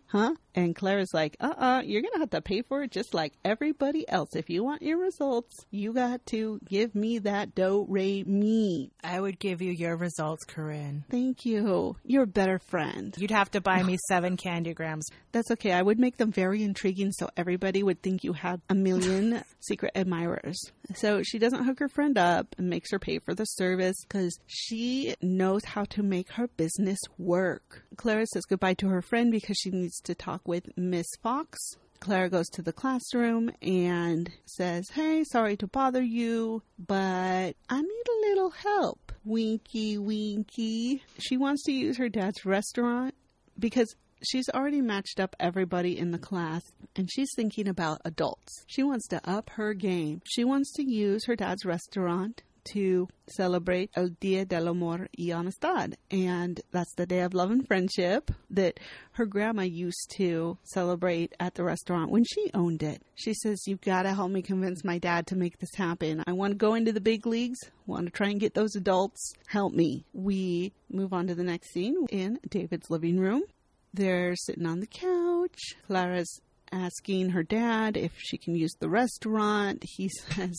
And Clara's like, you're going to have to pay for it just like everybody else. If you want your results, you got to give me that do-re-mi. I would give you your results, Corinne. Thank you. You're a better friend. You'd have to buy me 7 Candygrams. That's okay. I would make them very intriguing so everybody would think you had a million secret admirers. So she doesn't hook her friend up and makes her pay for the service because she knows how to make her business work. Clara says goodbye to her friend because she needs to talk with Miss Fox. Clara goes to the classroom and says, hey, sorry to bother you, but I need a little help. Winky, winky. She wants to use her dad's restaurant because she's already matched up everybody in the class and she's thinking about adults. She wants to up her game. She wants to use her dad's restaurant to celebrate El Día del Amor y Amistad. And that's the day of love and friendship that her grandma used to celebrate at the restaurant when she owned it. She says, you've got to help me convince my dad to make this happen. I want to go into the big leagues, want to try and get those adults. Help me. We move on to the next scene in David's living room. They're sitting on the couch. Clara's asking her dad if she can use the restaurant. He says,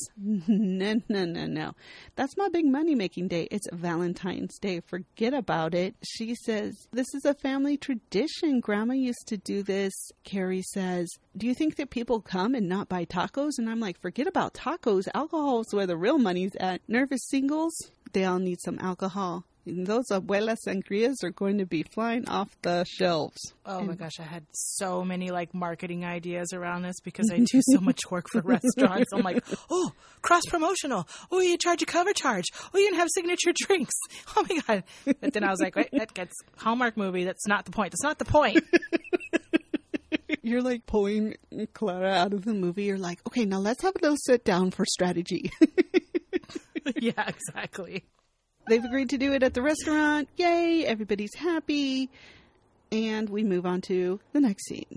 no. That's my big money-making day. It's Valentine's Day. Forget about it. She says, this is a family tradition. Grandma used to do this. Carrie says, do you think that people come and not buy tacos? And I'm like, forget about tacos. Alcohol is where the real money's at. Nervous singles, they all need some alcohol. And those abuelas sangrias are going to be flying off the shelves. Oh my gosh, I had so many like marketing ideas around this because I do so much work for restaurants. I'm like, oh, cross-promotional. Oh, you charge a cover charge. Oh, you can have signature drinks. Oh my God. But then I was like, wait, that gets Hallmark movie. That's not the point. That's not the point. You're like pulling Clara out of the movie. You're like, okay, now let's have a little sit down for strategy. Yeah, exactly. They've agreed to do it at the restaurant. Yay, everybody's happy. And we move on to the next scene.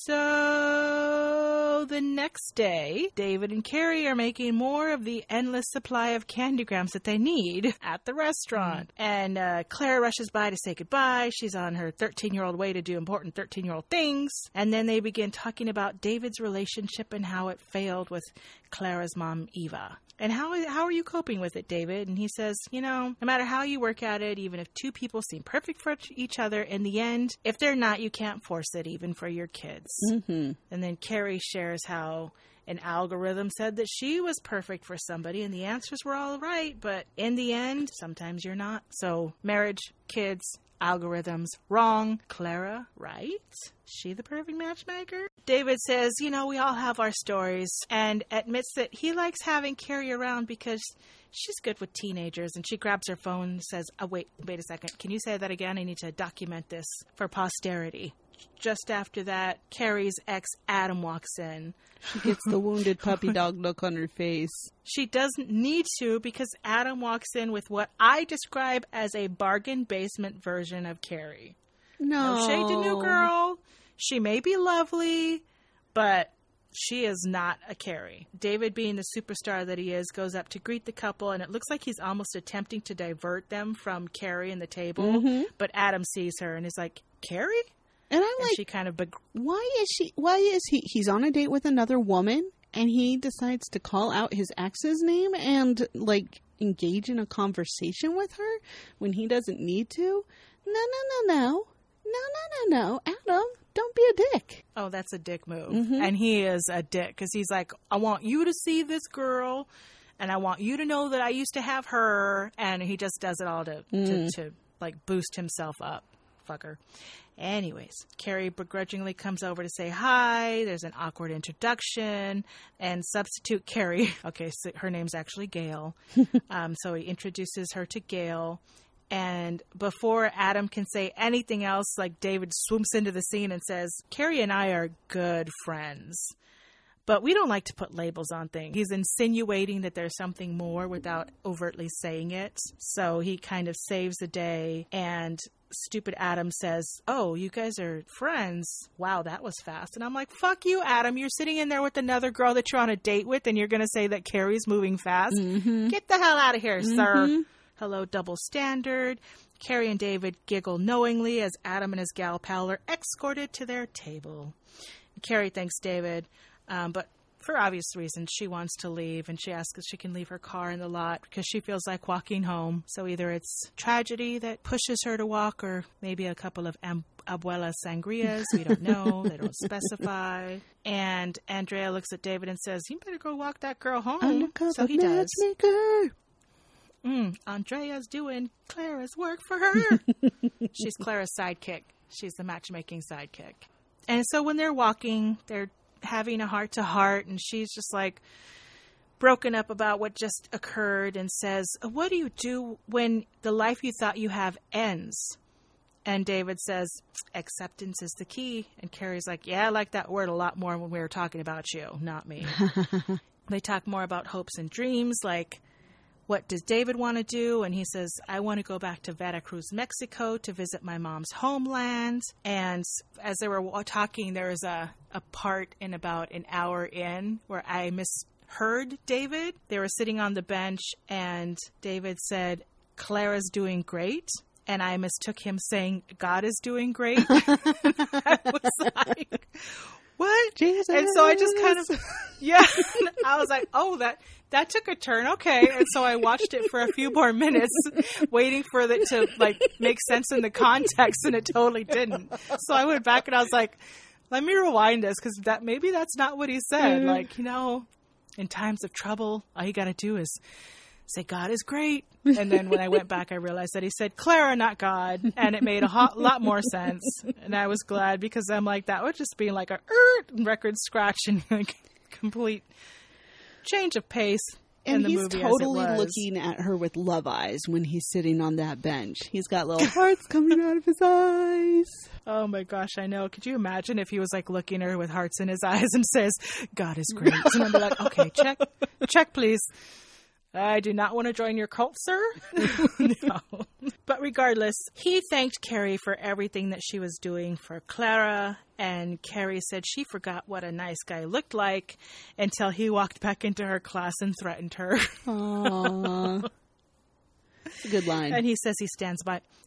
So the next day, David and Carrie are making more of the endless supply of candygrams that they need at the restaurant. And Clara rushes by to say goodbye. She's on her 13-year-old way to do important 13-year-old things. And then they begin talking about David's relationship and how it failed with Clara's mom, Eva. And how are you coping with it, David? And he says, no matter how you work at it, even if 2 people seem perfect for each other, in the end, if they're not, you can't force it, even for your kids. Mm-hmm. And then Carrie shares how an algorithm said that she was perfect for somebody and the answers were all right, but in the end, sometimes you're not. So marriage, kids, algorithms, wrong. Clara, right? She the perfect matchmaker? David says, we all have our stories, and admits that he likes having Carrie around because she's good with teenagers. And she grabs her phone and says, wait a second. Can you say that again? I need to document this for posterity. Just after that, Carrie's ex, Adam, walks in. She gets the wounded puppy dog look on her face. She doesn't need to because Adam walks in with what I describe as a bargain basement version of Carrie. No shade to new girl. She may be lovely, but she is not a Carrie. David, being the superstar that he is, goes up to greet the couple, and it looks like he's almost attempting to divert them from Carrie and the table. Mm-hmm. But Adam sees her and is like, Carrie? And I'm like, she kind of why is he's on a date with another woman and he decides to call out his ex's name and like engage in a conversation with her when he doesn't need to? No. Adam, don't be a dick. Oh, that's a dick move. Mm-hmm. And he is a dick because he's like, I want you to see this girl and I want you to know that I used to have her. And he just does it all to like boost himself up fucker. Anyways, Carrie begrudgingly comes over to say hi. There's an awkward introduction. And substitute Carrie, okay, so her name's actually Gail. So he introduces her to Gail. And before Adam can say anything else, like, David swoops into the scene and says, Carrie and I are good friends. But we don't like to put labels on things. He's insinuating that there's something more without overtly saying it. So he kind of saves the day. And stupid Adam says, oh, you guys are friends. Wow, that was fast. And I'm like, fuck you, Adam. You're sitting in there with another girl that you're on a date with, and you're going to say that Carrie's moving fast? Mm-hmm. Get the hell out of here, sir. Hello, double standard. Carrie and David giggle knowingly as Adam and his gal pal are escorted to their table. Carrie thanks David. But for obvious reasons, she wants to leave, and she asks if she can leave her car in the lot because she feels like walking home. So either it's tragedy that pushes her to walk, or maybe a couple of Abuela sangrias. We don't know. They don't specify. And Andrea looks at David and says, you better go walk that girl home. So he does. Andrea's doing Clara's work for her. She's Clara's sidekick. She's the matchmaking sidekick. And so when they're walking, they're having a heart-to-heart, and she's just like broken up about what just occurred and says, what do you do when the life you thought you have ends? And David says, acceptance is the key. And Carrie's like, yeah, I like that word a lot more when we were talking about you, not me. They talk more about hopes and dreams, like, what does David want to do? And he says, I want to go back to Veracruz, Mexico to visit my mom's homeland. And as they were talking, there was a part in about an hour in where I misheard David. They were sitting on the bench and David said, Clara's doing great. And I mistook him saying, God is doing great. I was like, what? Jesus. And so I just kind of, I was like, oh, that took a turn. Okay. And so I watched it for a few more minutes, waiting for it to like make sense in the context, and it totally didn't. So I went back and I was like, let me rewind this, because maybe that's not what he said. Like, in times of trouble, all you got to do is say, God is great. And then when I went back, I realized that he said Clara, not God. And it made a lot more sense. And I was glad, because I'm like, that would just be like a record scratch and like complete change of pace. And he's totally looking at her with love eyes when he's sitting on that bench. He's got little hearts coming out of his eyes. Oh my gosh, I know. Could you imagine if he was like looking at her with hearts in his eyes and says, God is great. And I'd be like, okay, check please. I do not want to join your cult, sir. No. But regardless, he thanked Carrie for everything that she was doing for Clara. And Carrie said she forgot what a nice guy looked like until he walked back into her class and threatened her. Aww. That's a good line. And he says he stands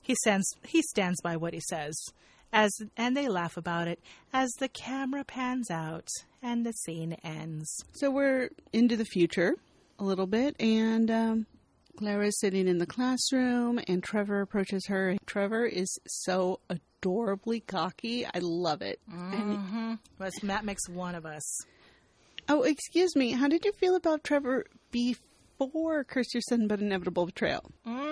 by what he says. And they laugh about it as the camera pans out and the scene ends. So we're into the future a little bit, and Clara's sitting in the classroom, and Trevor approaches her. Trevor is so adorably cocky. I love it. Mm-hmm. That makes one of us. Oh, excuse me. How did you feel about Trevor before Curse Your Sudden But Inevitable Betrayal?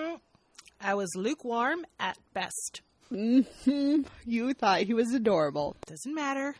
I was lukewarm at best. Mm-hmm. You thought he was adorable. Doesn't matter.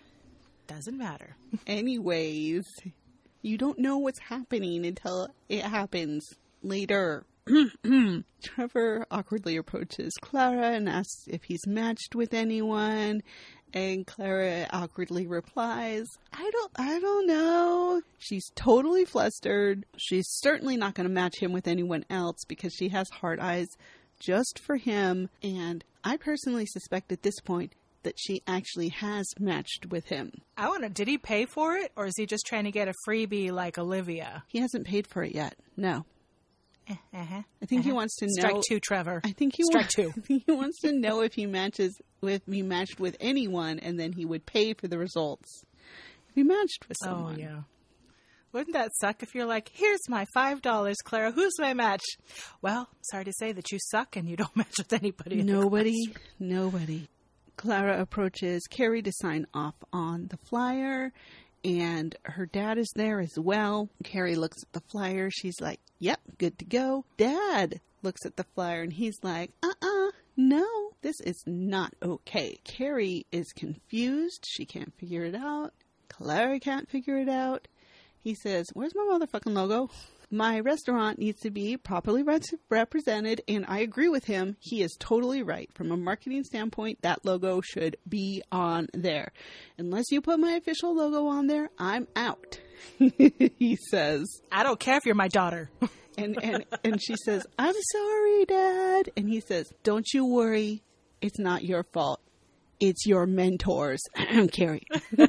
Anyways, you don't know what's happening until it happens later. Trevor awkwardly approaches Clara and asks if he's matched with anyone, and Clara awkwardly replies, I don't know. She's totally flustered. She's certainly not going to match him with anyone else because she has heart eyes just for him, and I personally suspect at this point that she actually has matched with him. Did he pay for it, or is he just trying to get a freebie like Olivia? He hasn't paid for it yet. No. I think he wants to know. Strike two, Trevor. I think he Strike two. I think he wants to know if he matched with anyone, and then he would pay for the results. If he matched with someone. Oh, yeah. Wouldn't that suck if you're like, here's my $5, Clara. Who's my match? Well, sorry to say that you suck and you don't match with anybody. Nobody. Clara approaches Carrie to sign off on the flyer, and her dad is there as well. Carrie looks at the flyer. She's like, yep, good to go. Dad looks at the flyer, and he's like, no, this is not okay. Carrie is confused. She can't figure it out. Clara can't figure it out. He says, where's my motherfucking logo? My restaurant needs to be properly represented, and I agree with him. He is totally right. From a marketing standpoint, that logo should be on there. Unless you put my official logo on there, I'm out. He says. I don't care if you're my daughter. And she says, I'm sorry, Dad. And he says, don't you worry. It's not your fault. It's your mentors. Carrie.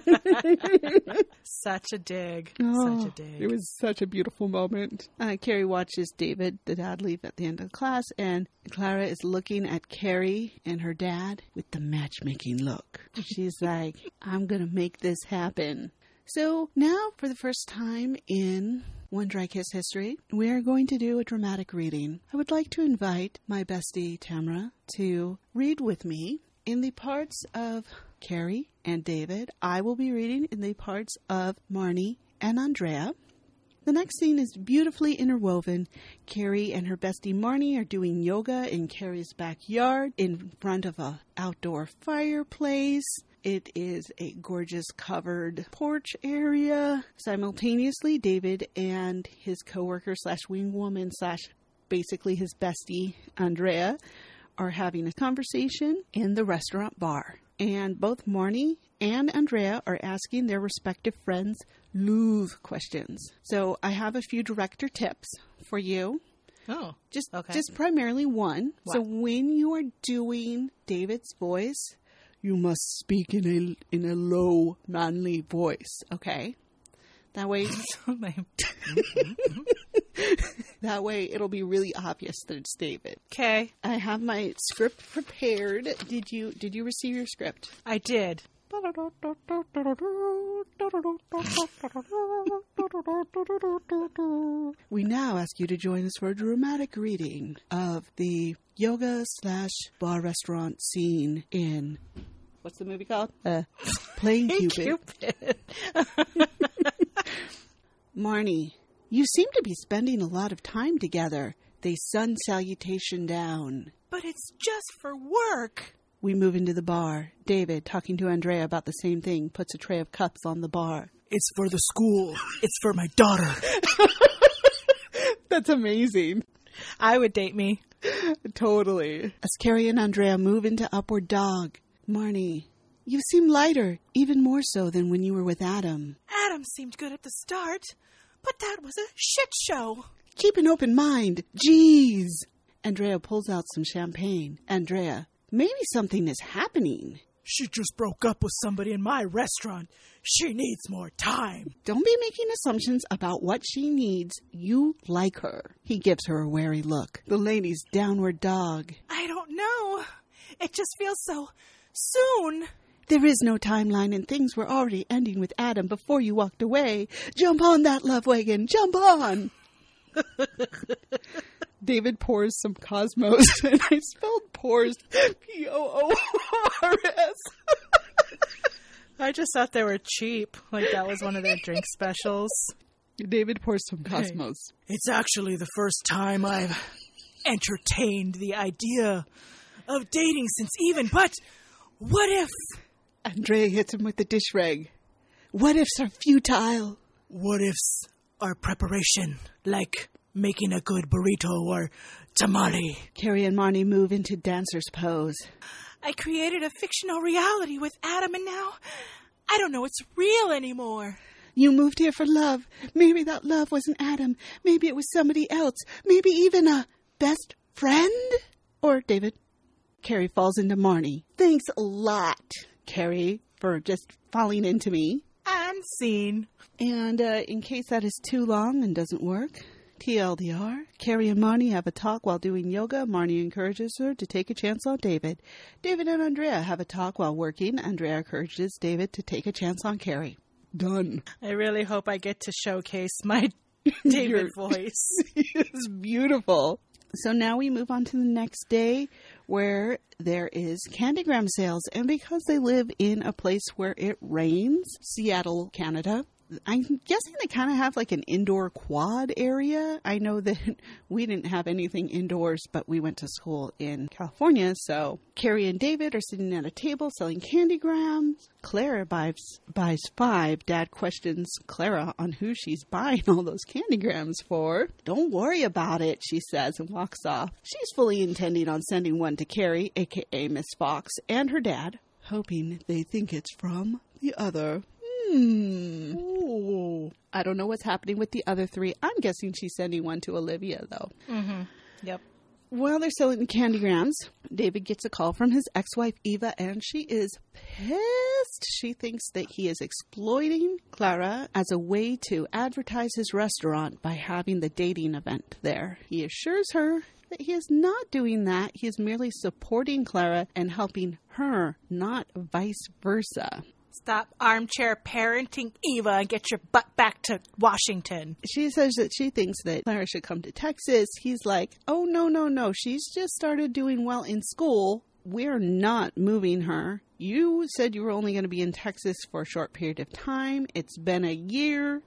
Such a dig. Oh, such a dig. It was such a beautiful moment. Carrie watches David, the dad, leave at the end of the class, and Clara is looking at Carrie and her dad with the matchmaking look. She's like, I'm going to make this happen. So now, for the first time in One Dry Kiss history, we are going to do a dramatic reading. I would like to invite my bestie, Tamara, to read with me. In the parts of Carrie and David, I will be reading in the parts of Marnie and Andrea. The next scene is beautifully interwoven. Carrie and her bestie Marnie are doing yoga in Carrie's backyard in front of an outdoor fireplace. It is a gorgeous covered porch area. Simultaneously, David and his coworker slash wingwoman slash basically his bestie, Andrea, are having a conversation in the restaurant bar. And both Marnie and Andrea are asking their respective friends Louvre questions. So I have a few director tips for you. Oh, just okay. Just primarily one. What? So when you are doing David's voice, you must speak in a low, manly voice, okay? That way... That way, it'll be really obvious that it's David. Okay. I have my script prepared. Did you receive your script? I did. We now ask you to join us for a dramatic reading of the yoga / bar restaurant scene in... What's the movie called? Playing Cupid. Marnie, you seem to be spending a lot of time together. They sun salutation down. But it's just for work. We move into the bar. David, talking to Andrea about the same thing, puts a tray of cups on the bar. It's for the school. It's for my daughter. That's amazing. I would date me. Totally. As Carrie and Andrea move into Upward Dog, Marnie, you seem lighter, even more so than when you were with Adam. Adam seemed good at the start, but that was a shit show. Keep an open mind. Jeez. Andrea pulls out some champagne. Andrea, maybe something is happening. She just broke up with somebody in my restaurant. She needs more time. Don't be making assumptions about what she needs. You like her. He gives her a wary look. The lady's downward dog. I don't know. It just feels so soon. There is no timeline, and things were already ending with Adam before you walked away. Jump on that love wagon. Jump on. David pours some Cosmos, and I spelled pours Poors. I just thought they were cheap. Like that was one of their drink specials. David pours some Cosmos. It's actually the first time I've entertained the idea of dating since even, but what if... Andrea hits him with the dish rag. What ifs are futile? What ifs are preparation, like making a good burrito or tamale? Carrie and Marnie move into dancer's pose. I created a fictional reality with Adam, and now I don't know it's real anymore. You moved here for love. Maybe that love wasn't Adam. Maybe it was somebody else. Maybe even a best friend? Or David. Carrie falls into Marnie. Thanks a lot, Carrie, for just falling into me. And scene. And in case that is too long and doesn't work, TLDR, Carrie and Marnie have a talk while doing yoga. Marnie encourages her to take a chance on David. David and Andrea have a talk while working. Andrea encourages David to take a chance on Carrie. Done. I really hope I get to showcase my David voice. It's beautiful. So now we move on to the next day where there is candygram sales. And because they live in a place where it rains, Seattle, Canada, I'm guessing they kind of have like an indoor quad area. I know that we didn't have anything indoors, but we went to school in California. So Carrie and David are sitting at a table selling candygrams. Clara buys 5. Dad questions Clara on who she's buying all those candygrams for. Don't worry about it, she says, and walks off. She's fully intending on sending one to Carrie, a.k.a. Miss Fox, and her dad, hoping they think it's from the other. Ooh. I don't know what's happening with the other 3. I'm guessing she's sending one to Olivia, though. Mm-hmm. Yep. While they're selling candygrams, David gets a call from his ex-wife, Eva, and she is pissed. She thinks that he is exploiting Clara as a way to advertise his restaurant by having the dating event there. He assures her that he is not doing that. He is merely supporting Clara and helping her, not vice versa. Stop armchair parenting Eva and get your butt back to Washington. She says that she thinks that Clara should come to Texas. He's like, oh, no. She's just started doing well in school. We're not moving her. You said you were only going to be in Texas for a short period of time. It's been a year.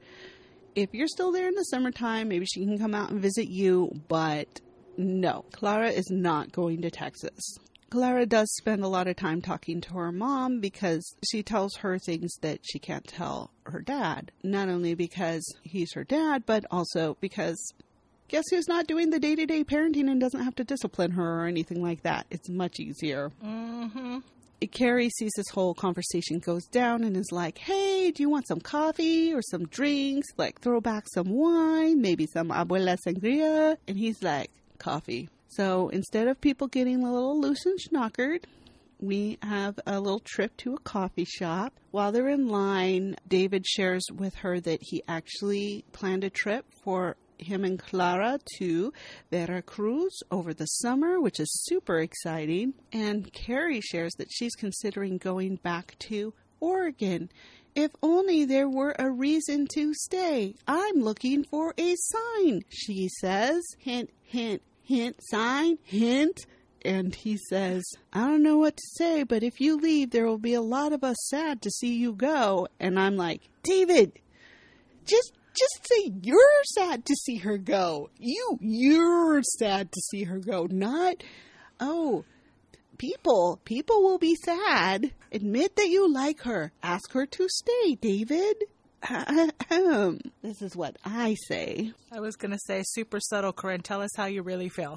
If you're still there in the summertime, maybe she can come out and visit you. But no, Clara is not going to Texas. Clara does spend a lot of time talking to her mom because she tells her things that she can't tell her dad. Not only because he's her dad, but also because guess who's not doing the day-to-day parenting and doesn't have to discipline her or anything like that. It's much easier. Mm-hmm. Carrie sees this whole conversation goes down and is like, hey, do you want some coffee or some drinks? Like, throw back some wine, maybe some abuela sangria. And he's like, coffee. So instead of people getting a little loose and schnockered, we have a little trip to a coffee shop. While they're in line, David shares with her that he actually planned a trip for him and Clara to Veracruz over the summer, which is super exciting. And Carrie shares that she's considering going back to Oregon. If only there were a reason to stay. I'm looking for a sign, she says. Hint, hint. Hint, sign, hint. And he says, I don't know what to say, but if you leave, there will be a lot of us sad to see you go. And I'm like, David, just say you're sad to see her go. You're sad to see her go. Not, oh, people will be sad. Admit that you like her. Ask her to stay, David. This is what I say. I was going to say, super subtle, Corinne. Tell us how you really feel.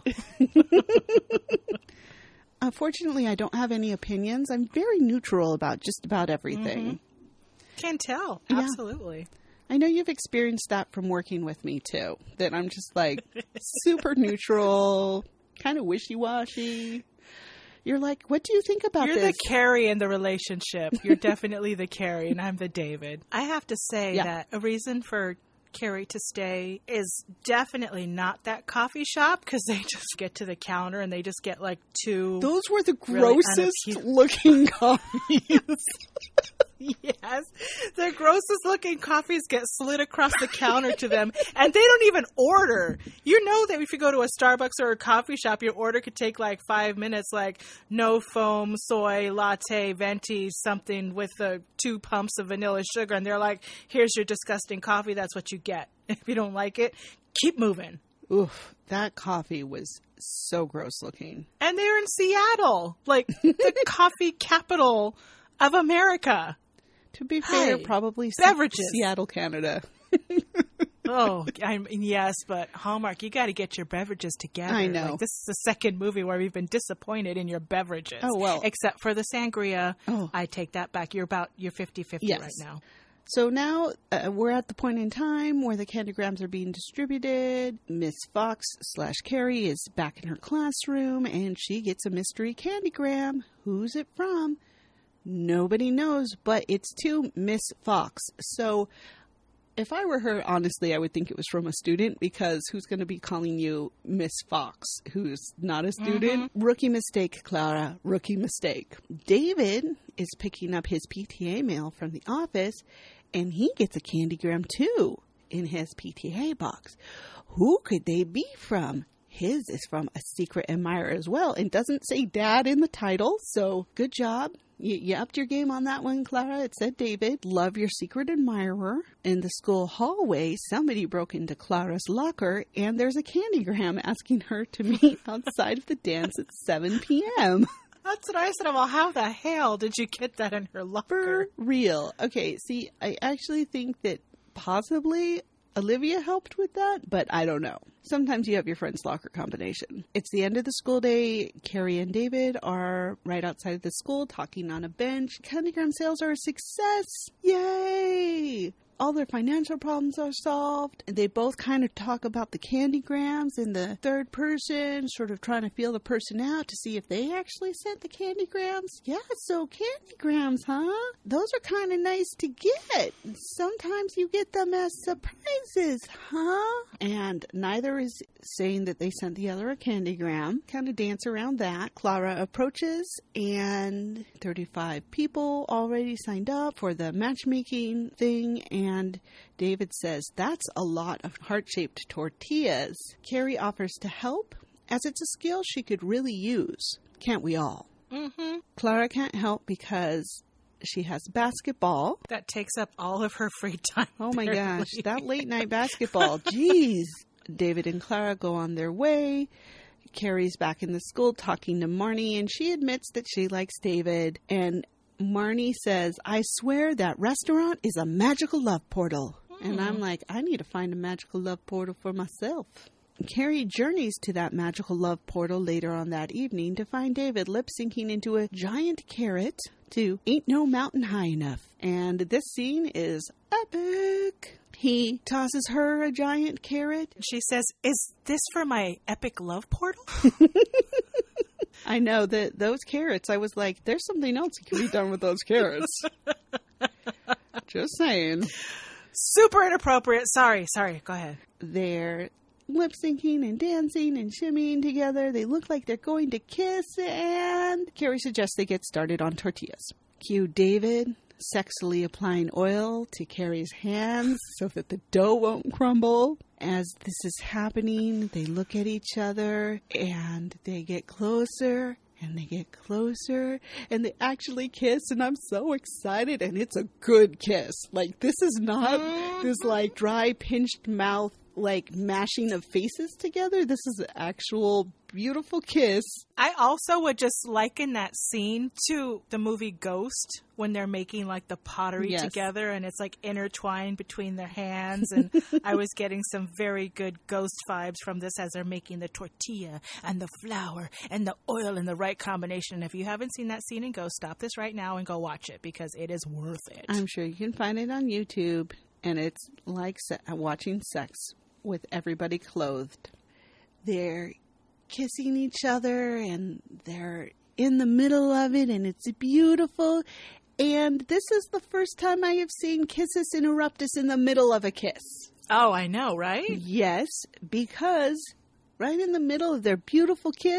Unfortunately, I don't have any opinions. I'm very neutral about just about everything. Mm-hmm. Can tell. Yeah. Absolutely. I know you've experienced that from working with me, too. That I'm just like super neutral, kind of wishy-washy. You're like, what do you think about this? You're the Carrie in the relationship. You're definitely the Carrie, and I'm the David. I have to say that a reason for Carrie to stay is definitely not that coffee shop, because they just get to the counter and they just get like 2. Those were the grossest looking coffees. Yes. The grossest looking coffees get slid across the counter to them, and they don't even order. You know that if you go to a Starbucks or a coffee shop, your order could take like 5 minutes, like no foam, soy, latte, venti, something with 2 pumps of vanilla sugar. And they're like, here's your disgusting coffee. That's what you get. If you don't like it, keep moving. Oof, that coffee was so gross looking. And they're in Seattle, like the coffee capital of America. To be fair, probably beverages. Seattle, Canada. Yes, but Hallmark, you got to get your beverages together. I know. Like, this is the second movie where we've been disappointed in your beverages. Oh, well. Except for the sangria. Oh. I take that back. You're 50-50 yes. right now. So now we're at the point in time where the candygrams are being distributed. Miss Fox / Carrie is back in her classroom, and she gets a mystery candygram. Who's it from? Nobody knows, but it's to Miss Fox. So if I were her, honestly, I would think it was from a student, because who's going to be calling you Miss Fox, who's not a student? Mm-hmm. Rookie mistake, Clara. Rookie mistake. David is picking up his PTA mail from the office, and he gets a candygram too in his PTA box. Who could they be from? his is from a secret admirer as well and doesn't say dad in the title. So good job. You upped your game on that one, Clara. It said David. Love your secret admirer. In the school hallway, somebody broke into Clara's locker, and there's a candygram asking her to meet outside of the dance at 7 p.m. That's what I said. Well, how the hell did you get that in her locker? For real. Okay, see, I actually think that possibly Olivia helped with that, but I don't know. Sometimes you have your friend's locker combination. It's the end of the school day. Carrie and David are right outside of the school talking on a bench. Candygram sales are a success. Yay! All their financial problems are solved. They both kind of talk about the candygrams in the third person, sort of trying to feel the person out to see if they actually sent the candygrams. Yeah, so candygrams, huh? Those are kind of nice to get. Sometimes you get them as surprises, huh? And neither is saying that they sent the other a candygram. Kind of dance around that. Clara approaches, and 35 people already signed up for the matchmaking thing, and David says, that's a lot of heart-shaped tortillas. Carrie offers to help, as it's a skill she could really use. Can't we all? Mm-hmm. Clara can't help because she has basketball. That takes up all of her free time. Oh my apparently. gosh, that late night basketball. Jeez. David and Clara go on their way. Carrie's back in the school talking to Marnie, and she admits that she likes David. And Marnie says, I swear that restaurant is a magical love portal. And I'm like, I need to find a magical love portal for myself. Carrie journeys to that magical love portal later on that evening to find David lip-syncing into a giant carrot to Ain't No Mountain High Enough. And this scene is epic. He tosses her a giant carrot. She says, is this for my epic love portal? I know that those carrots, I was like, there's something else that can be done with those carrots. Just saying. Super inappropriate. Sorry. Go ahead. They're lip syncing and dancing and shimmying together. They look like they're going to kiss, and Carrie suggests they get started on tortillas. Cue David sexily applying oil to Carrie's hands so that the dough won't crumble. As this is happening, they look at each other and they get closer. And they get closer, and they actually kiss, and I'm so excited, and it's a good kiss. Like, this is not this, like, dry, pinched mouth, like, mashing of faces together. This is an actual beautiful kiss. I also would just liken that scene to the movie Ghost, when they're making, like, the pottery together, and it's, like, intertwined between their hands, and I was getting some very good Ghost vibes from this as they're making the tortilla and the flour and the oil in the right combination. And if you haven't seen that scene in Ghost, stop this right now and go watch it, because it is worth it. I'm sure you can find it on YouTube, and it's like watching sex with everybody clothed. They're kissing each other, and they're in the middle of it, and it's beautiful. And this is the first time I have seen kisses interrupt us in the middle of a kiss. Oh, I know, right? Yes, because right in the middle of their beautiful kiss,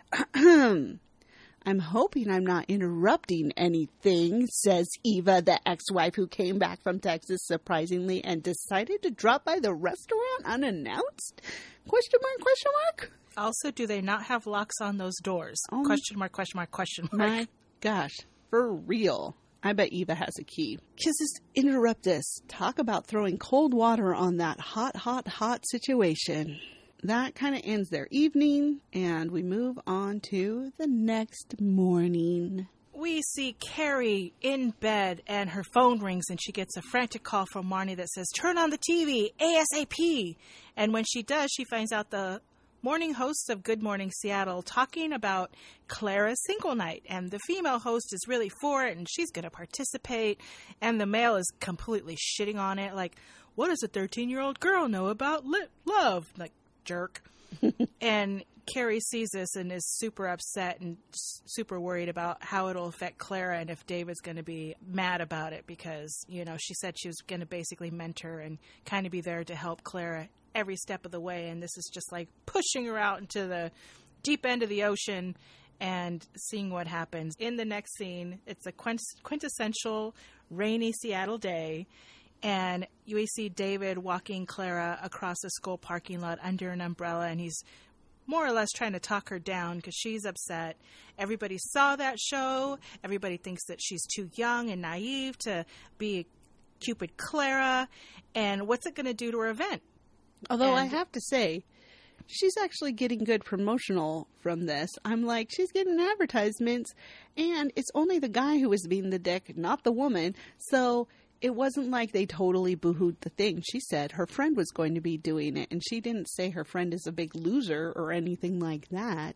I'm hoping I'm not interrupting anything, says Eva, the ex-wife who came back from Texas surprisingly and decided to drop by the restaurant unannounced? Question mark? Also, do they not have locks on those doors? Oh, question mark. My gosh, for real. I bet Eva has a key. Kisses interrupt us. Talk about throwing cold water on that hot situation. That kind of ends their evening, and we move on to the next morning. We see Carrie in bed, and her phone rings, and she gets a frantic call from Marnie that says, turn on the TV, ASAP. And when she does, she finds out the morning hosts of Good Morning Seattle talking about Clara's single night, and the female host is really for it, and she's going to participate, and the male is completely shitting on it, like, what does a 13-year-old girl know about love? Like, jerk. And Carrie sees this and is super upset and super worried about how it'll affect Clara and if David's going to be mad about it, because, you know, she said she was going to basically mentor and kind of be there to help Clara every step of the way, and this is just like pushing her out into the deep end of the ocean and seeing what happens. In the next scene, it's a quintessential rainy Seattle day, and we see David walking Clara across a school parking lot under an umbrella, and he's more or less trying to talk her down because she's upset. Everybody saw that show. Everybody thinks that she's too young and naive to be Cupid Clara. And what's it going to do to her event? Although I have to say, she's actually getting good promotional from this. I'm like, she's getting advertisements, and it's only the guy who was being the dick, not the woman. So it wasn't like they totally boohooed the thing. She said her friend was going to be doing it, and she didn't say her friend is a big loser or anything like that.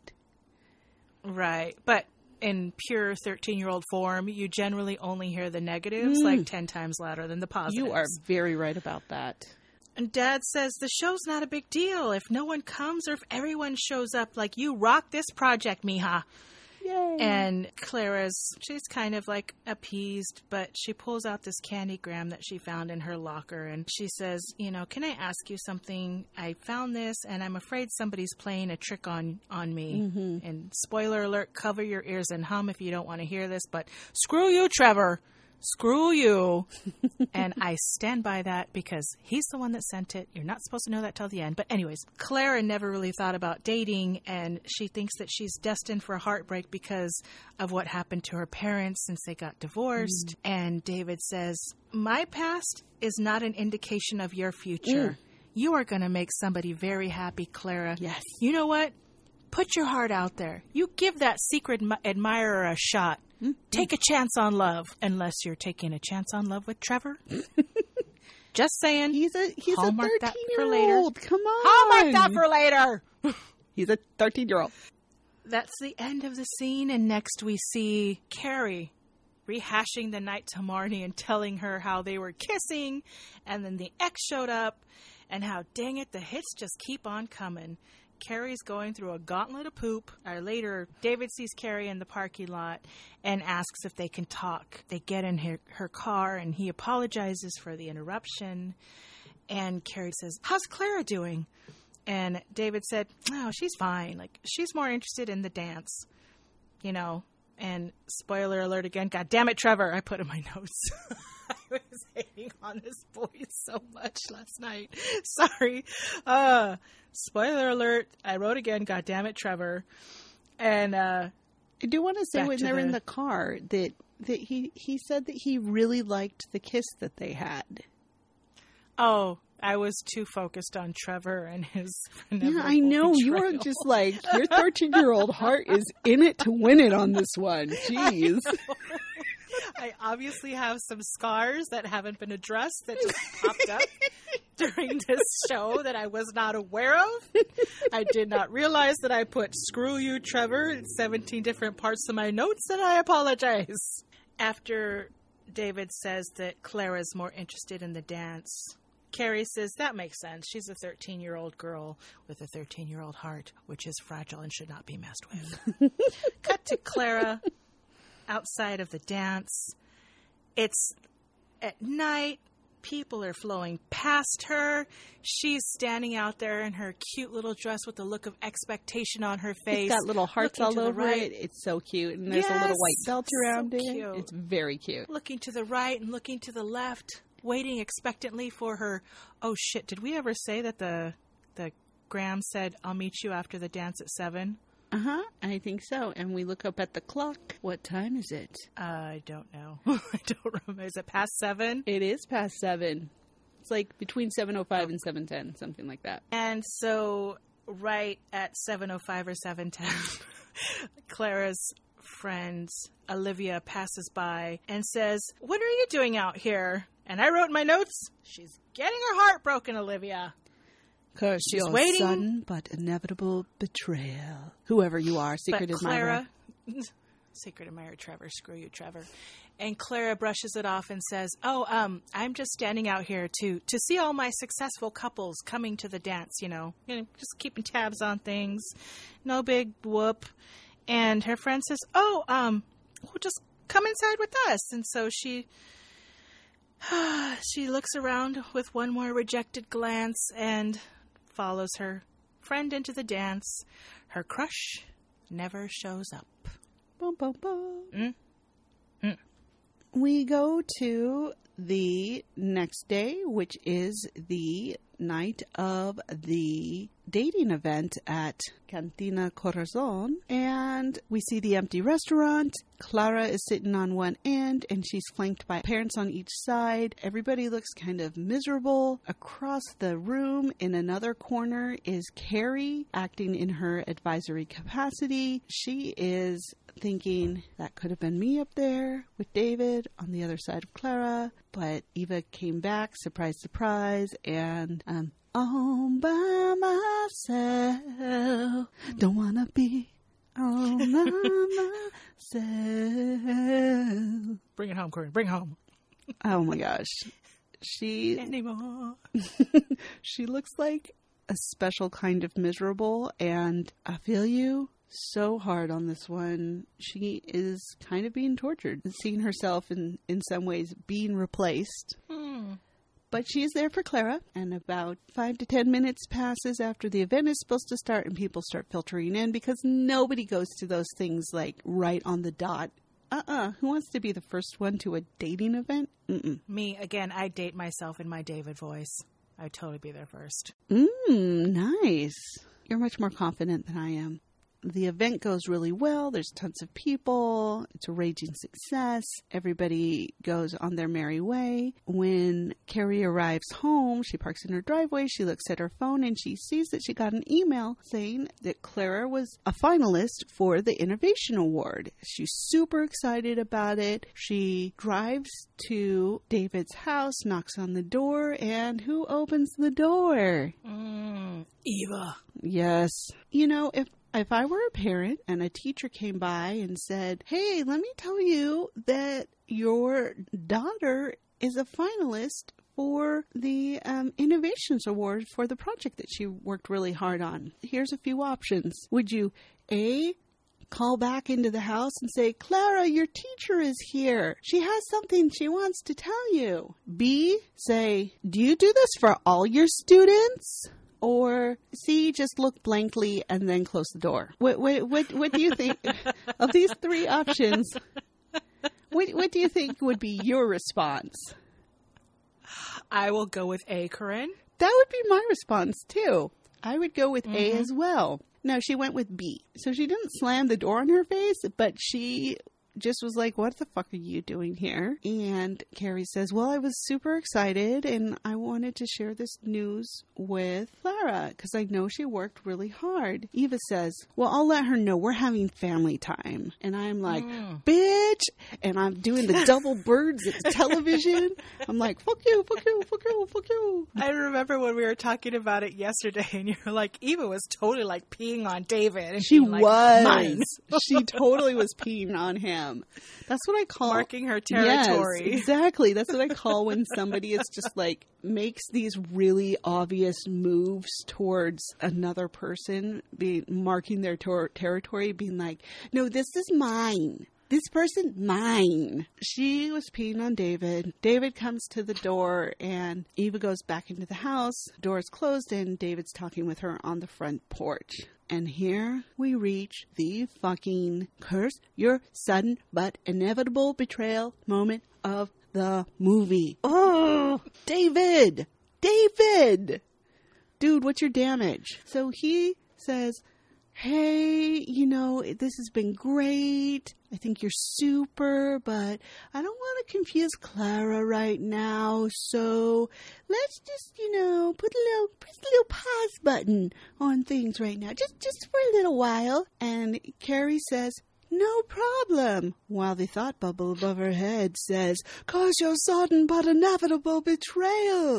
Right. But in pure 13-year-old form, you generally only hear the negatives like 10 times louder than the positives. You are very right about that. And Dad says the show's not a big deal if no one comes or if everyone shows up. Like, you rock this project, mija. Yay. And she's kind of like appeased, but she pulls out this candygram that she found in her locker. And she says, can I ask you something? I found this and I'm afraid somebody's playing a trick on me. Mm-hmm. And spoiler alert, cover your ears and hum if you don't want to hear this, but screw you, Trevor. Screw you. And I stand by that because he's the one that sent it. You're not supposed to know that till the end. But anyways, Clara never really thought about dating, and she thinks that she's destined for a heartbreak because of what happened to her parents since they got divorced. And David says, my past is not an indication of your future. You are going to make somebody very happy, Clara. Yes. You know what? Put your heart out there. You give that secret admirer a shot. Take a chance on love, unless you're taking a chance on love with Trevor. Just saying. He's a 13-year-old. Come on. Hallmark that for later. He's a 13-year-old. That's the end of the scene, and next we see Carrie rehashing the night to Marnie and telling her how they were kissing, and then the ex showed up, and how, dang it, the hits just keep on coming. Carrie's going through a gauntlet of poop. Later, David sees Carrie in the parking lot and asks if they can talk. They get in her car, and he apologizes for the interruption. And Carrie says, how's Clara doing? And David said, oh, she's fine. Like, she's more interested in the dance, And spoiler alert again, God damn it, Trevor, I put in my notes. I was hating on his voice so much last night. Sorry. Spoiler alert. I wrote again, God damn it, Trevor. And I do want to say when they're in the car that he said that he really liked the kiss that they had. Oh, I was too focused on Trevor and his Yeah, I know. Betrayal. You were just like, your 13-year-old heart is in it to win it on this one. Jeez. I obviously have some scars that haven't been addressed that just popped up during this show that I was not aware of. I did not realize that I put screw you, Trevor, in 17 different parts of my notes, and I apologize. After David says that Clara's more interested in the dance, Carrie says that makes sense. She's a 13-year-old girl with a 13-year-old heart, which is fragile and should not be messed with. Cut to Clara outside of the dance. It's at night. People are flowing past her. She's standing out there in her cute little dress with a look of expectation on her face. It's got little hearts all over it. It's so cute. And there's a little white belt around it. Cute. It's very cute. Looking to the right and looking to the left, waiting expectantly for her. Oh, shit. Did we ever say that the Graham said, I'll meet you after the dance at 7? Uh-huh. I think so. And we look up at the clock. What time is it? I don't know. I don't remember. Is it past 7? It is past 7. It's like between 7:05 and 7:10, something like that. And so right at 7:05 or 7:10, Clara's friend Olivia passes by and says, what are you doing out here? And I wrote in my notes, she's getting her heart broken, Olivia. Because she's your waiting. Sudden but inevitable betrayal. Whoever you are, secret admirer. Secret admirer Trevor. Screw you, Trevor. And Clara brushes it off and says, I'm just standing out here to see all my successful couples coming to the dance, just keeping tabs on things. No big whoop. And her friend says, well, just come inside with us. And so she looks around with one more rejected glance and follows her friend into the dance. Her crush never shows up. Boom, boom, boom. We go to the next day, which is the night of the dating event at Cantina Corazon, and we see the empty restaurant. Clara is sitting on one end, and she's flanked by parents on each side. Everybody looks kind of miserable. Across the room, in another corner, is Carrie, acting in her advisory capacity. She is thinking, that could have been me up there with David on the other side of Clara, but Eva came back, surprise, surprise, and all by myself, don't wanna be all by myself. Bring it home, Corinne. Bring it home. Oh my gosh. She Anymore. she looks like a special kind of miserable, and I feel you so hard on this one. She is kind of being tortured, seeing herself in some ways being replaced. But she is there for Clara, and about 5 to 10 minutes passes after the event is supposed to start, and people start filtering in because nobody goes to those things like right on the dot. Who wants to be the first one to a dating event? Me, again, I date myself in my David voice. I'd totally be there first. Nice. You're much more confident than I am. The event goes really well. There's tons of people. It's a raging success. Everybody goes on their merry way. When Carrie arrives home, she parks in her driveway. She looks at her phone and she sees that she got an email saying that Clara was a finalist for the Innovation Award. She's super excited about it. She drives to David's house, knocks on the door, and who opens the door? Eva. Yes. You know, if I were a parent and a teacher came by and said, hey, let me tell you that your daughter is a finalist for the Innovations Award for the project that she worked really hard on. Here's a few options. Would you, A, call back into the house and say, Clara, your teacher is here. She has something she wants to tell you. B, say, do you do this for all your students? Or C, just look blankly and then close the door. What do you think of these three options? What do you think would be your response? I will go with A, Corinne. That would be my response too. I would go with A as well. No, she went with B. So she didn't slam the door in her face, but she just was like, what the fuck are you doing here? And Carrie says, well, I was super excited and I wanted to share this news with Clara because I know she worked really hard. Eva says, well, I'll let her know we're having family time. And I'm like, bitch. And I'm doing the double birds at the television. I'm like, fuck you, fuck you, fuck you, fuck you. I remember when we were talking about it yesterday and you were like, Eva was totally like peeing on David. And She being like, was. Mine. She totally was peeing on him. That's what I call marking her territory. Yes, exactly. That's what I call when somebody is just like makes these really obvious moves towards another person, marking their territory, being like, no, this is mine. This person, mine. She was peeing on David. David comes to the door and Eva goes back into the house. Door is closed and David's talking with her on the front porch. And here we reach the fucking curse your sudden but inevitable betrayal moment of the movie. Oh, David! David! Dude, what's your damage? So he says, hey, you know, this has been great. I think you're super, but I don't want to confuse Clara right now. So let's just, you know, put a little pause button on things right now. Just for a little while. And Carrie says, no problem. While the thought bubble above her head says, cause your sudden but inevitable betrayal. ...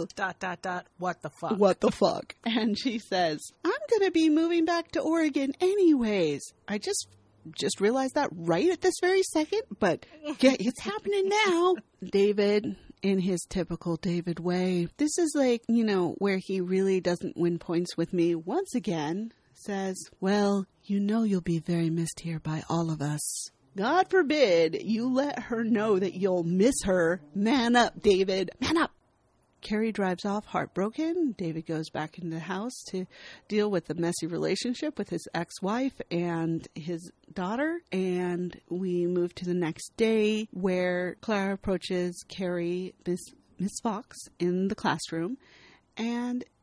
What the fuck? What the fuck? And she says, I'm going to be moving back to Oregon anyways. I just realized that right at this very second, but it's happening now. David, in his typical David way, this is like, you know, where he really doesn't win points with me once again, says, well, you know you'll be very missed here by all of us. God forbid you let her know that you'll miss her. Man up, David. Man up. Carrie drives off heartbroken. David goes back into the house to deal with the messy relationship with his ex-wife and his daughter. And we move to the next day where Clara approaches Carrie, Miss Fox, in the classroom. And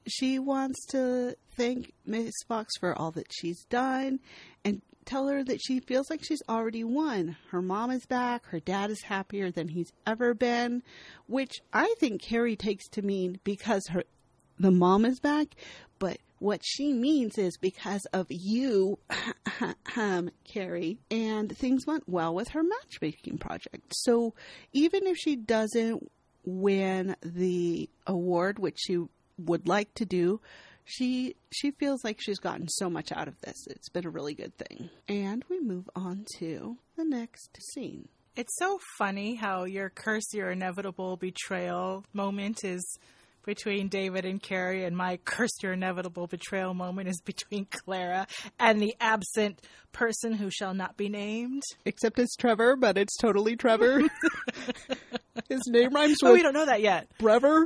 she wants to thank Miss Fox for all that she's done and tell her that she feels like she's already won. Her mom is back. Her dad is happier than he's ever been, which I think Carrie takes to mean because the mom is back. But what she means is because of you, Carrie, and things went well with her matchmaking project. So even if she doesn't win the award, which she would like to do, she feels like she's gotten so much out of this. It's been a really good thing. And we move on to the next scene. It's so funny how your curse, your inevitable betrayal moment is between David and Carrie, and my curse, your inevitable betrayal moment is between Clara and the absent person who shall not be named. Except it's Trevor, but it's totally Trevor. His name rhymes with... Oh, we don't know that yet. Brever.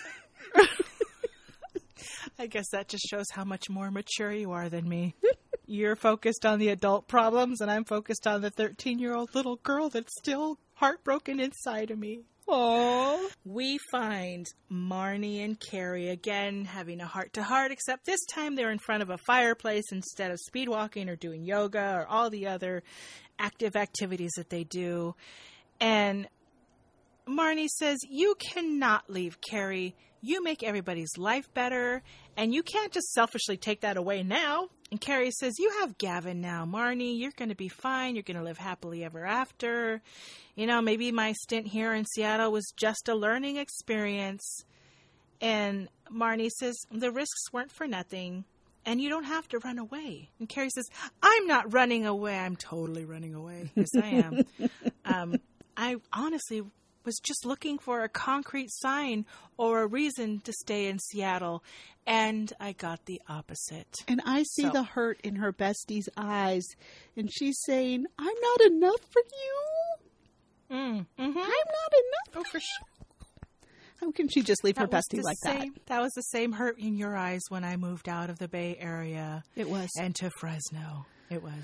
I guess that just shows how much more mature you are than me. You're focused on the adult problems, and I'm focused on the 13-year-old little girl that's still heartbroken inside of me. Aww. We find Marnie and Carrie again having a heart-to-heart, except this time they're in front of a fireplace instead of speed walking or doing yoga or all the other active activities that they do. And Marnie says, "You cannot leave, Carrie. You make everybody's life better, and you can't just selfishly take that away now." And Carrie says, "You have Gavin now, Marnie. You're going to be fine. You're going to live happily ever after. You know, maybe my stint here in Seattle was just a learning experience." And Marnie says, "The risks weren't for nothing, and you don't have to run away." And Carrie says, "I'm not running away. I'm totally running away." Yes, I am. I honestly was just looking for a concrete sign or a reason to stay in Seattle, and I got the opposite. And I see the hurt in her bestie's eyes, and she's saying, "I'm not enough for you. I'm not enough Oh, for for sure. How can she just leave her bestie like that? That was the same hurt in your eyes when I moved out of the Bay Area. It was. And to Fresno. It was.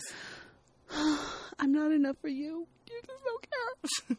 I'm not enough for you. You just don't care.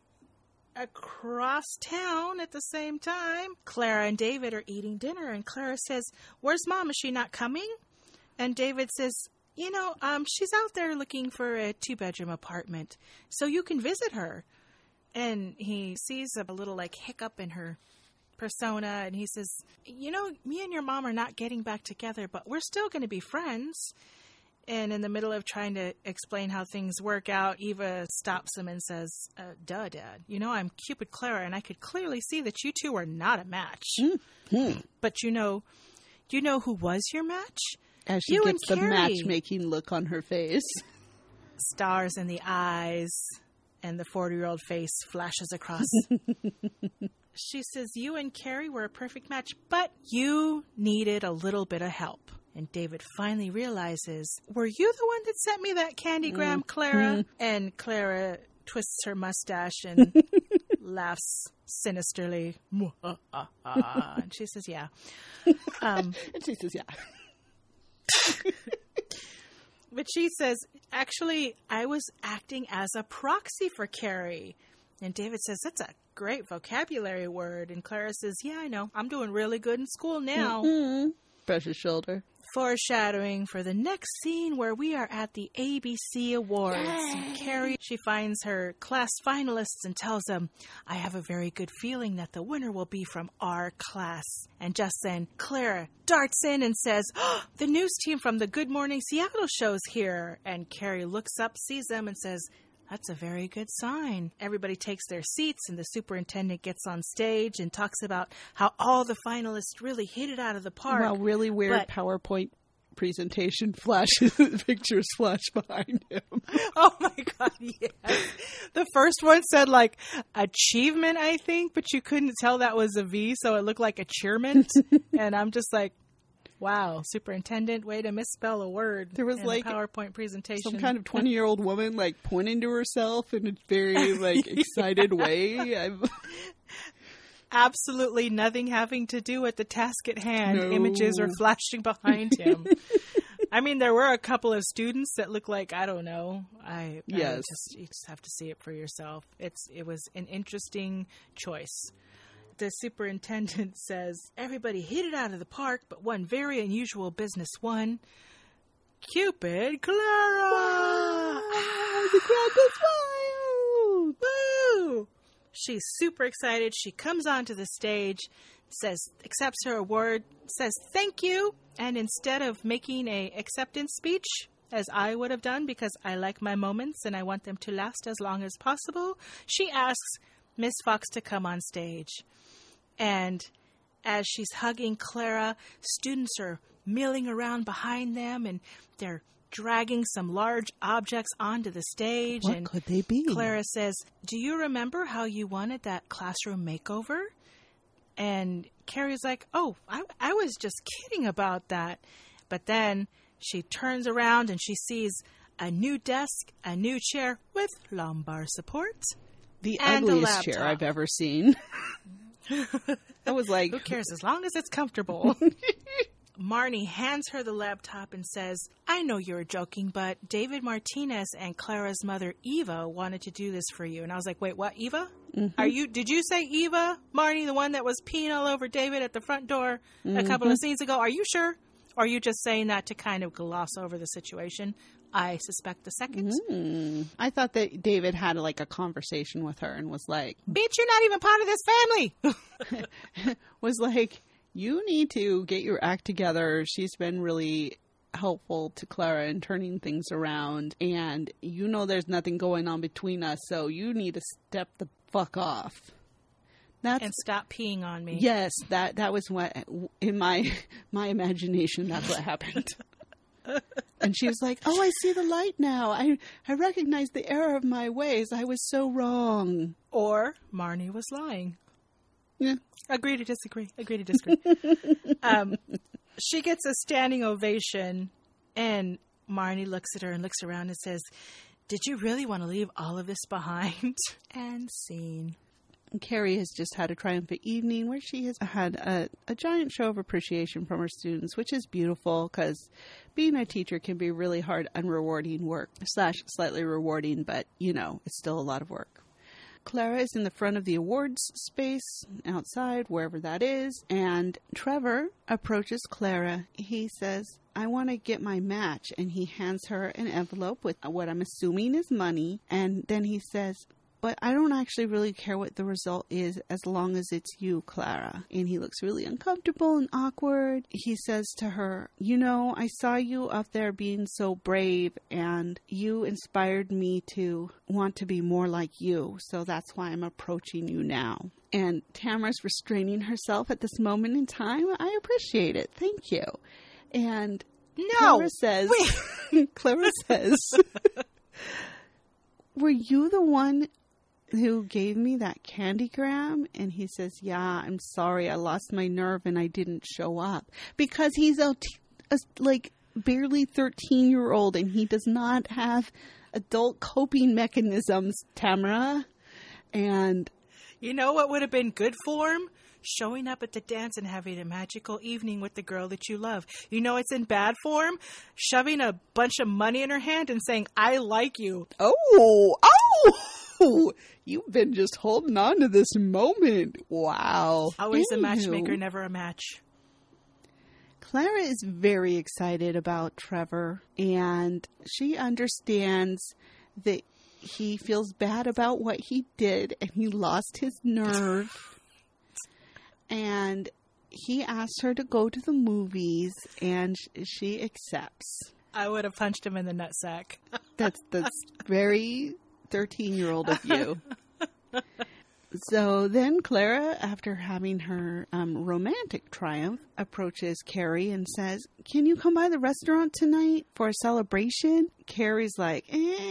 Across town at the same time, Clara and David are eating dinner, and Clara says, "Where's Mom? Is she not coming?" And David says, "She's out there looking for a 2-bedroom apartment, so you can visit her." And he sees a little hiccup in her persona, and he says, "Me and your mom are not getting back together, but we're still going to be friends." And in the middle of trying to explain how things work out, Eva stops him and says, "Duh, Dad. I'm Cupid Clara, and I could clearly see that you two are not a match. Mm-hmm. But do you know who was your match?" As she gets the matchmaking look on her face. Stars in the eyes, and the 40-year-old face flashes across. She says, "You and Carrie were a perfect match, but you needed a little bit of help." And David finally realizes, "Were you the one that sent me that candygram, Clara?" And Clara twists her mustache and laughs sinisterly. And she says, "Yeah." And she says, "Yeah." But she says, "Actually, I was acting as a proxy for Carrie." And David says, "That's a great vocabulary word." And Clara says, "Yeah, I know. I'm doing really good in school now." Mm-hmm. Precious shoulder. Foreshadowing for the next scene where we are at the ABC Awards. Yay! Carrie, she finds her class finalists and tells them, "I have a very good feeling that the winner will be from our class." And just then, Clara darts in and says, "Oh, the news team from the Good Morning Seattle show's here." And Carrie looks up, sees them, and says, "That's a very good sign." Everybody takes their seats, and the superintendent gets on stage and talks about how all the finalists really hit it out of the park. Well, really weird PowerPoint presentation pictures flash behind him. Oh my God, yes. The first one said achievement, I think, but you couldn't tell that was a V, so it looked like a cheerment. And I'm just like, wow, superintendent, way to misspell a word. There was in a PowerPoint presentation. Some kind of 20-year-old woman pointing to herself in a very excited way. Absolutely nothing having to do with the task at hand. No. Images are flashing behind him. I mean, there were a couple of students that looked like, I don't know. Yes. You just have to see it for yourself. It was an interesting choice. the superintendent says, everybody hit it out of the park, but one very unusual business won. Cupid Clara! Wow, the crowd goes wild! Woo! She's super excited. She comes onto the stage, accepts her award, says thank you, and instead of making a acceptance speech, as I would have done because I like my moments and I want them to last as long as possible, she asks Miss Fox to come on stage. And as she's hugging Clara, students are milling around behind them and they're dragging some large objects onto the stage. What and could they be? Clara says, do you remember how you wanted that classroom makeover? And Carrie's like, oh, I was just kidding about that. But then she turns around and she sees a new desk, a new chair with lumbar support. The and ugliest chair I've ever seen. I was like, who cares as long as it's comfortable? Marnie hands her the laptop and says, I know you're joking, but David Martinez and Clara's mother, Eva, wanted to do this for you. And I was like, wait, what, Eva? Mm-hmm. Did you say Eva, Marnie, the one that was peeing all over David at the front door a couple of scenes ago? Are you sure? Or are you just saying that to kind of gloss over the situation? I suspect the second. I thought that David had like a conversation with her and was like, bitch, you're not even part of this family. Was like, you need to get your act together. She's been really helpful to Clara in turning things around. And you know there's nothing going on between us. So you need to step the fuck off. And stop peeing on me. Yes, that was what, in my imagination, that's what happened. And she was like, oh, I see the light now. I recognize the error of my ways. I was so wrong. Or Marnie was lying. Yeah. Agree to disagree. She gets a standing ovation, and Marnie looks at her and looks around and says, did you really want to leave all of this behind? And scene. Carrie has just had a triumphant evening where she has had a giant show of appreciation from her students, which is beautiful because being a teacher can be really hard, unrewarding work / slightly rewarding, but, you know, it's still a lot of work. Clara is in the front of the awards space outside, wherever that is, and Trevor approaches Clara. He says, I want to get my match, and he hands her an envelope with what I'm assuming is money, and then he says, but I don't actually really care what the result is as long as it's you, Clara. And he looks really uncomfortable and awkward. He says to her, you know, I saw you up there being so brave and you inspired me to want to be more like you. So that's why I'm approaching you now. And Tamara's restraining herself at this moment in time. I appreciate it. Thank you. And Clara says, were you the one who gave me that candygram? And he says, yeah, I'm sorry. I lost my nerve and I didn't show up. Because he's a barely 13-year-old and he does not have adult coping mechanisms, Tamara. And you know what would have been good for him? Showing up at the dance and having a magical evening with the girl that you love. You know it's in bad form? Shoving a bunch of money in her hand and saying, I like you. Oh, you've been just holding on to this moment. Wow. Always a matchmaker, never a match. Clara is very excited about Trevor, and she understands that he feels bad about what he did, and he lost his nerve. And he asked her to go to the movies, and she accepts. I would have punched him in the nutsack. That's very 13-year-old of you. So then Clara, after having her romantic triumph, approaches Carrie and says, can you come by the restaurant tonight for a celebration? Carrie's like,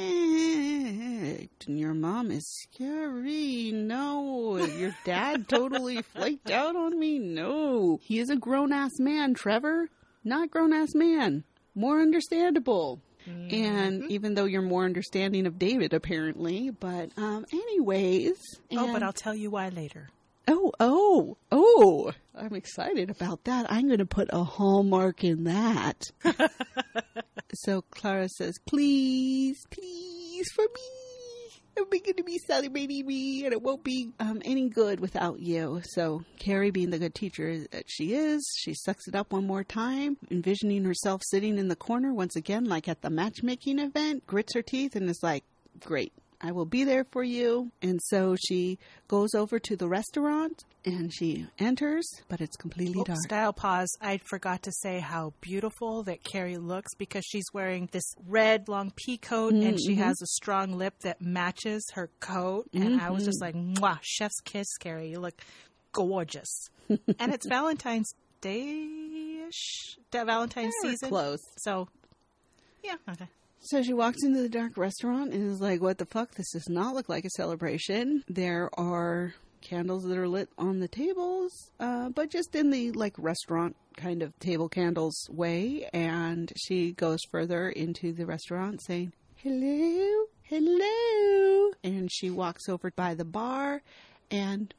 your mom is scary. No. Your dad totally flaked out on me. No. He is a grown-ass man, Trevor. Not grown-ass man. More understandable. Mm-hmm. And even though you're more understanding of David, apparently. But anyways. But I'll tell you why later. Oh. I'm excited about that. I'm going to put a hallmark in that. So Clara says, please for me. Everybody going to be celebrating me, and it won't be any good without you. So Carrie, being the good teacher that she is, she sucks it up one more time, envisioning herself sitting in the corner once again, like at the matchmaking event, grits her teeth, and is like, great. I will be there for you. And so she goes over to the restaurant and she enters, but it's completely dark. Style pause. I forgot to say how beautiful that Carrie looks because she's wearing this red long pea coat and she has a strong lip that matches her coat. And I was just like, mwah, chef's kiss, Carrie. You look gorgeous. And it's Valentine's Day-ish, Valentine's season. Close. So, yeah, okay. So she walks into the dark restaurant and is like, what the fuck? This does not look like a celebration. There are candles that are lit on the tables, but just in the like restaurant kind of table candles way. And she goes further into the restaurant saying, hello, hello. And she walks over by the bar and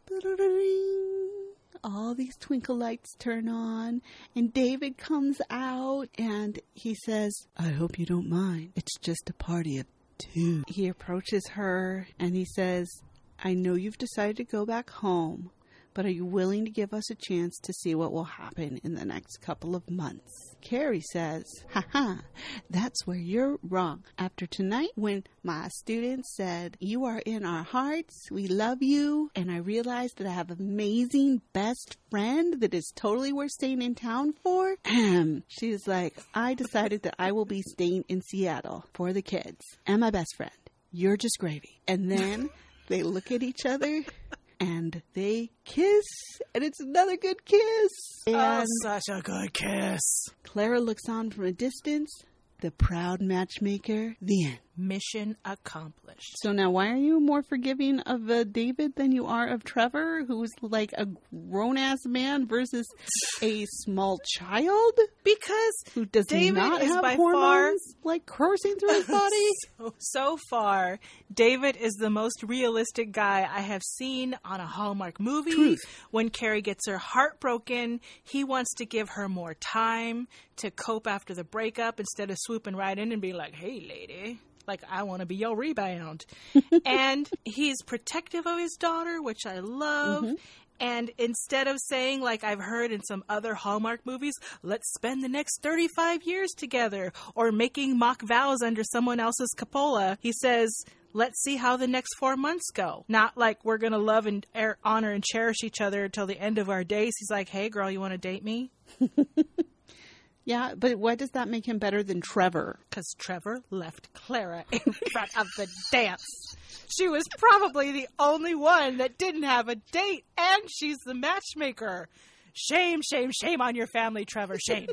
all these twinkle lights turn on, and David comes out, and he says, I hope you don't mind. It's just a party of two. He approaches her, and he says, I know you've decided to go back home, but are you willing to give us a chance to see what will happen in the next couple of months? Carrie says, haha, that's where you're wrong. After tonight, when my students said, you are in our hearts, we love you, and I realized that I have an amazing best friend that is totally worth staying in town for, she's like, I decided that I will be staying in Seattle for the kids and my best friend. You're just gravy. And then they look at each other and they kiss, and it's another good kiss. And such a good kiss. Clara looks on from a distance, the proud matchmaker, the end. Mission accomplished. So now why are you more forgiving of David than you are of Trevor, who's like a grown-ass man versus a small child? Because who does David not is have by hormones like coursing through his body? So far, David is the most realistic guy I have seen on a Hallmark movie. Truth. When Carrie gets her heart broken, he wants to give her more time to cope after the breakup instead of swooping right in and be like, hey, lady. Like, I want to be your rebound. And he's protective of his daughter, which I love. And instead of saying, like I've heard in some other Hallmark movies, let's spend the next 35 years together, or making mock vows under someone else's cupola, he says, let's see how the next 4 months go. Not like we're going to love and honor and cherish each other until the end of our days. He's like, hey, girl, you want to date me? Yeah, but why does that make him better than Trevor? Because Trevor left Clara in front of the dance. She was probably the only one that didn't have a date, and she's the matchmaker. Shame, shame, shame on your family, Trevor. Shame.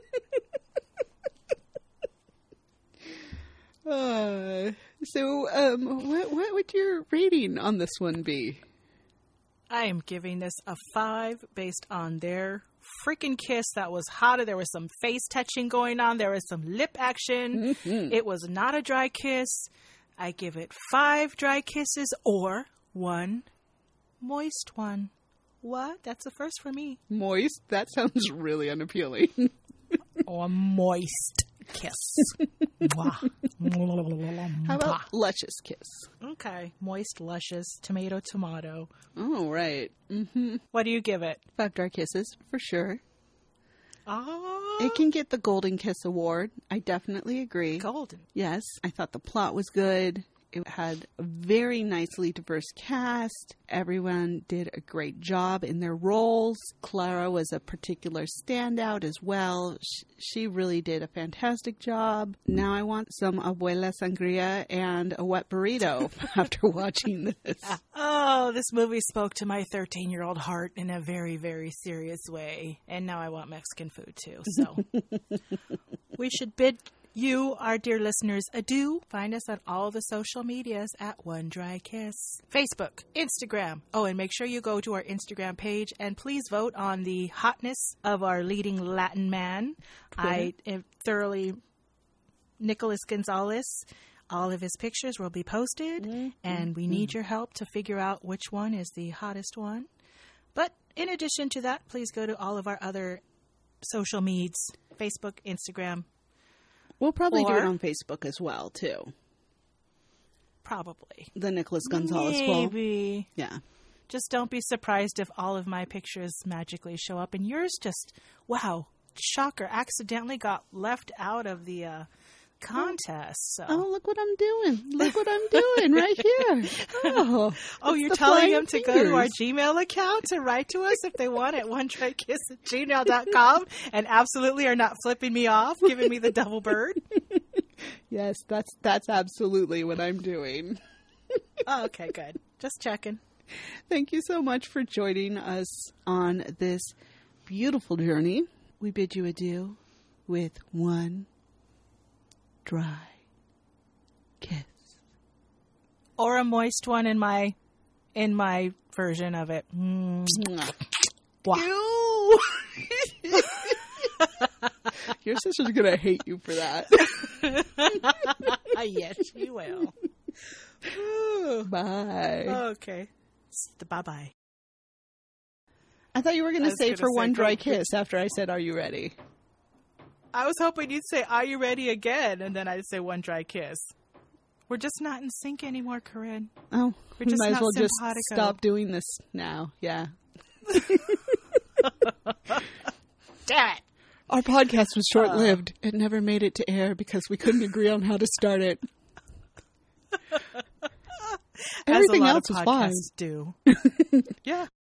What would your rating on this one be? I am giving this a 5 based on their freaking kiss. That was hot. There was some face touching going on. There was some lip action. It was not a dry kiss. I give it 5 dry kisses or 1 moist one. What? That's a first for me. Moist? That sounds really unappealing. Or moist kiss. How about luscious kiss? Okay. Moist, luscious, tomato, tomato. Oh, right. What do you give it? 5 dry kisses, for sure. Oh. It can get the Golden Kiss Award. I definitely agree. Golden. Yes. I thought the plot was good. It had a very nicely diverse cast. Everyone did a great job in their roles. Clara was a particular standout as well. She really did a fantastic job. Now I want some Abuela Sangria and a wet burrito after watching this. Oh, this movie spoke to my 13-year-old heart in a very, very serious way. And now I want Mexican food too. So we should bid you, our dear listeners, adieu. Find us on all the social medias at One Dry Kiss. Facebook, Instagram. Oh, and make sure you go to our Instagram page and please vote on the hotness of our leading Latin man. I am thoroughly Nicholas Gonzalez. All of his pictures will be posted, and we need your help to figure out which one is the hottest one. But in addition to that, please go to all of our other social medias, Facebook, Instagram. We'll probably do it on Facebook as well, too. Probably. The Nicholas Gonzalez quote. Maybe. Yeah. Just don't be surprised if all of my pictures magically show up and yours just, wow, shocker, accidentally got left out of the contest. So. Oh, look what I'm doing. Look what I'm doing right here. Oh, you're telling them to go to our Gmail account to write to us if they want at onedrykiss@gmail.com and absolutely are not flipping me off, giving me the double bird? Yes, that's absolutely what I'm doing. Oh, okay, good. Just checking. Thank you so much for joining us on this beautiful journey. We bid you adieu with one dry kiss. Or a moist one in my version of it. Wow. Your sister's going to hate you for that. Yes, she will. Bye. Okay. Bye-bye. I thought you were going to say for one dry kiss after I said, are you ready? I was hoping you'd say, are you ready again? And then I'd say one dry kiss. We're just not in sync anymore, Corinne. Oh, we're just might as well simpatico. just stop doing this now. Yeah. Damn it. Our podcast was short-lived. It never made it to air because we couldn't agree on how to start it. Everything else was fine. Do. Yeah.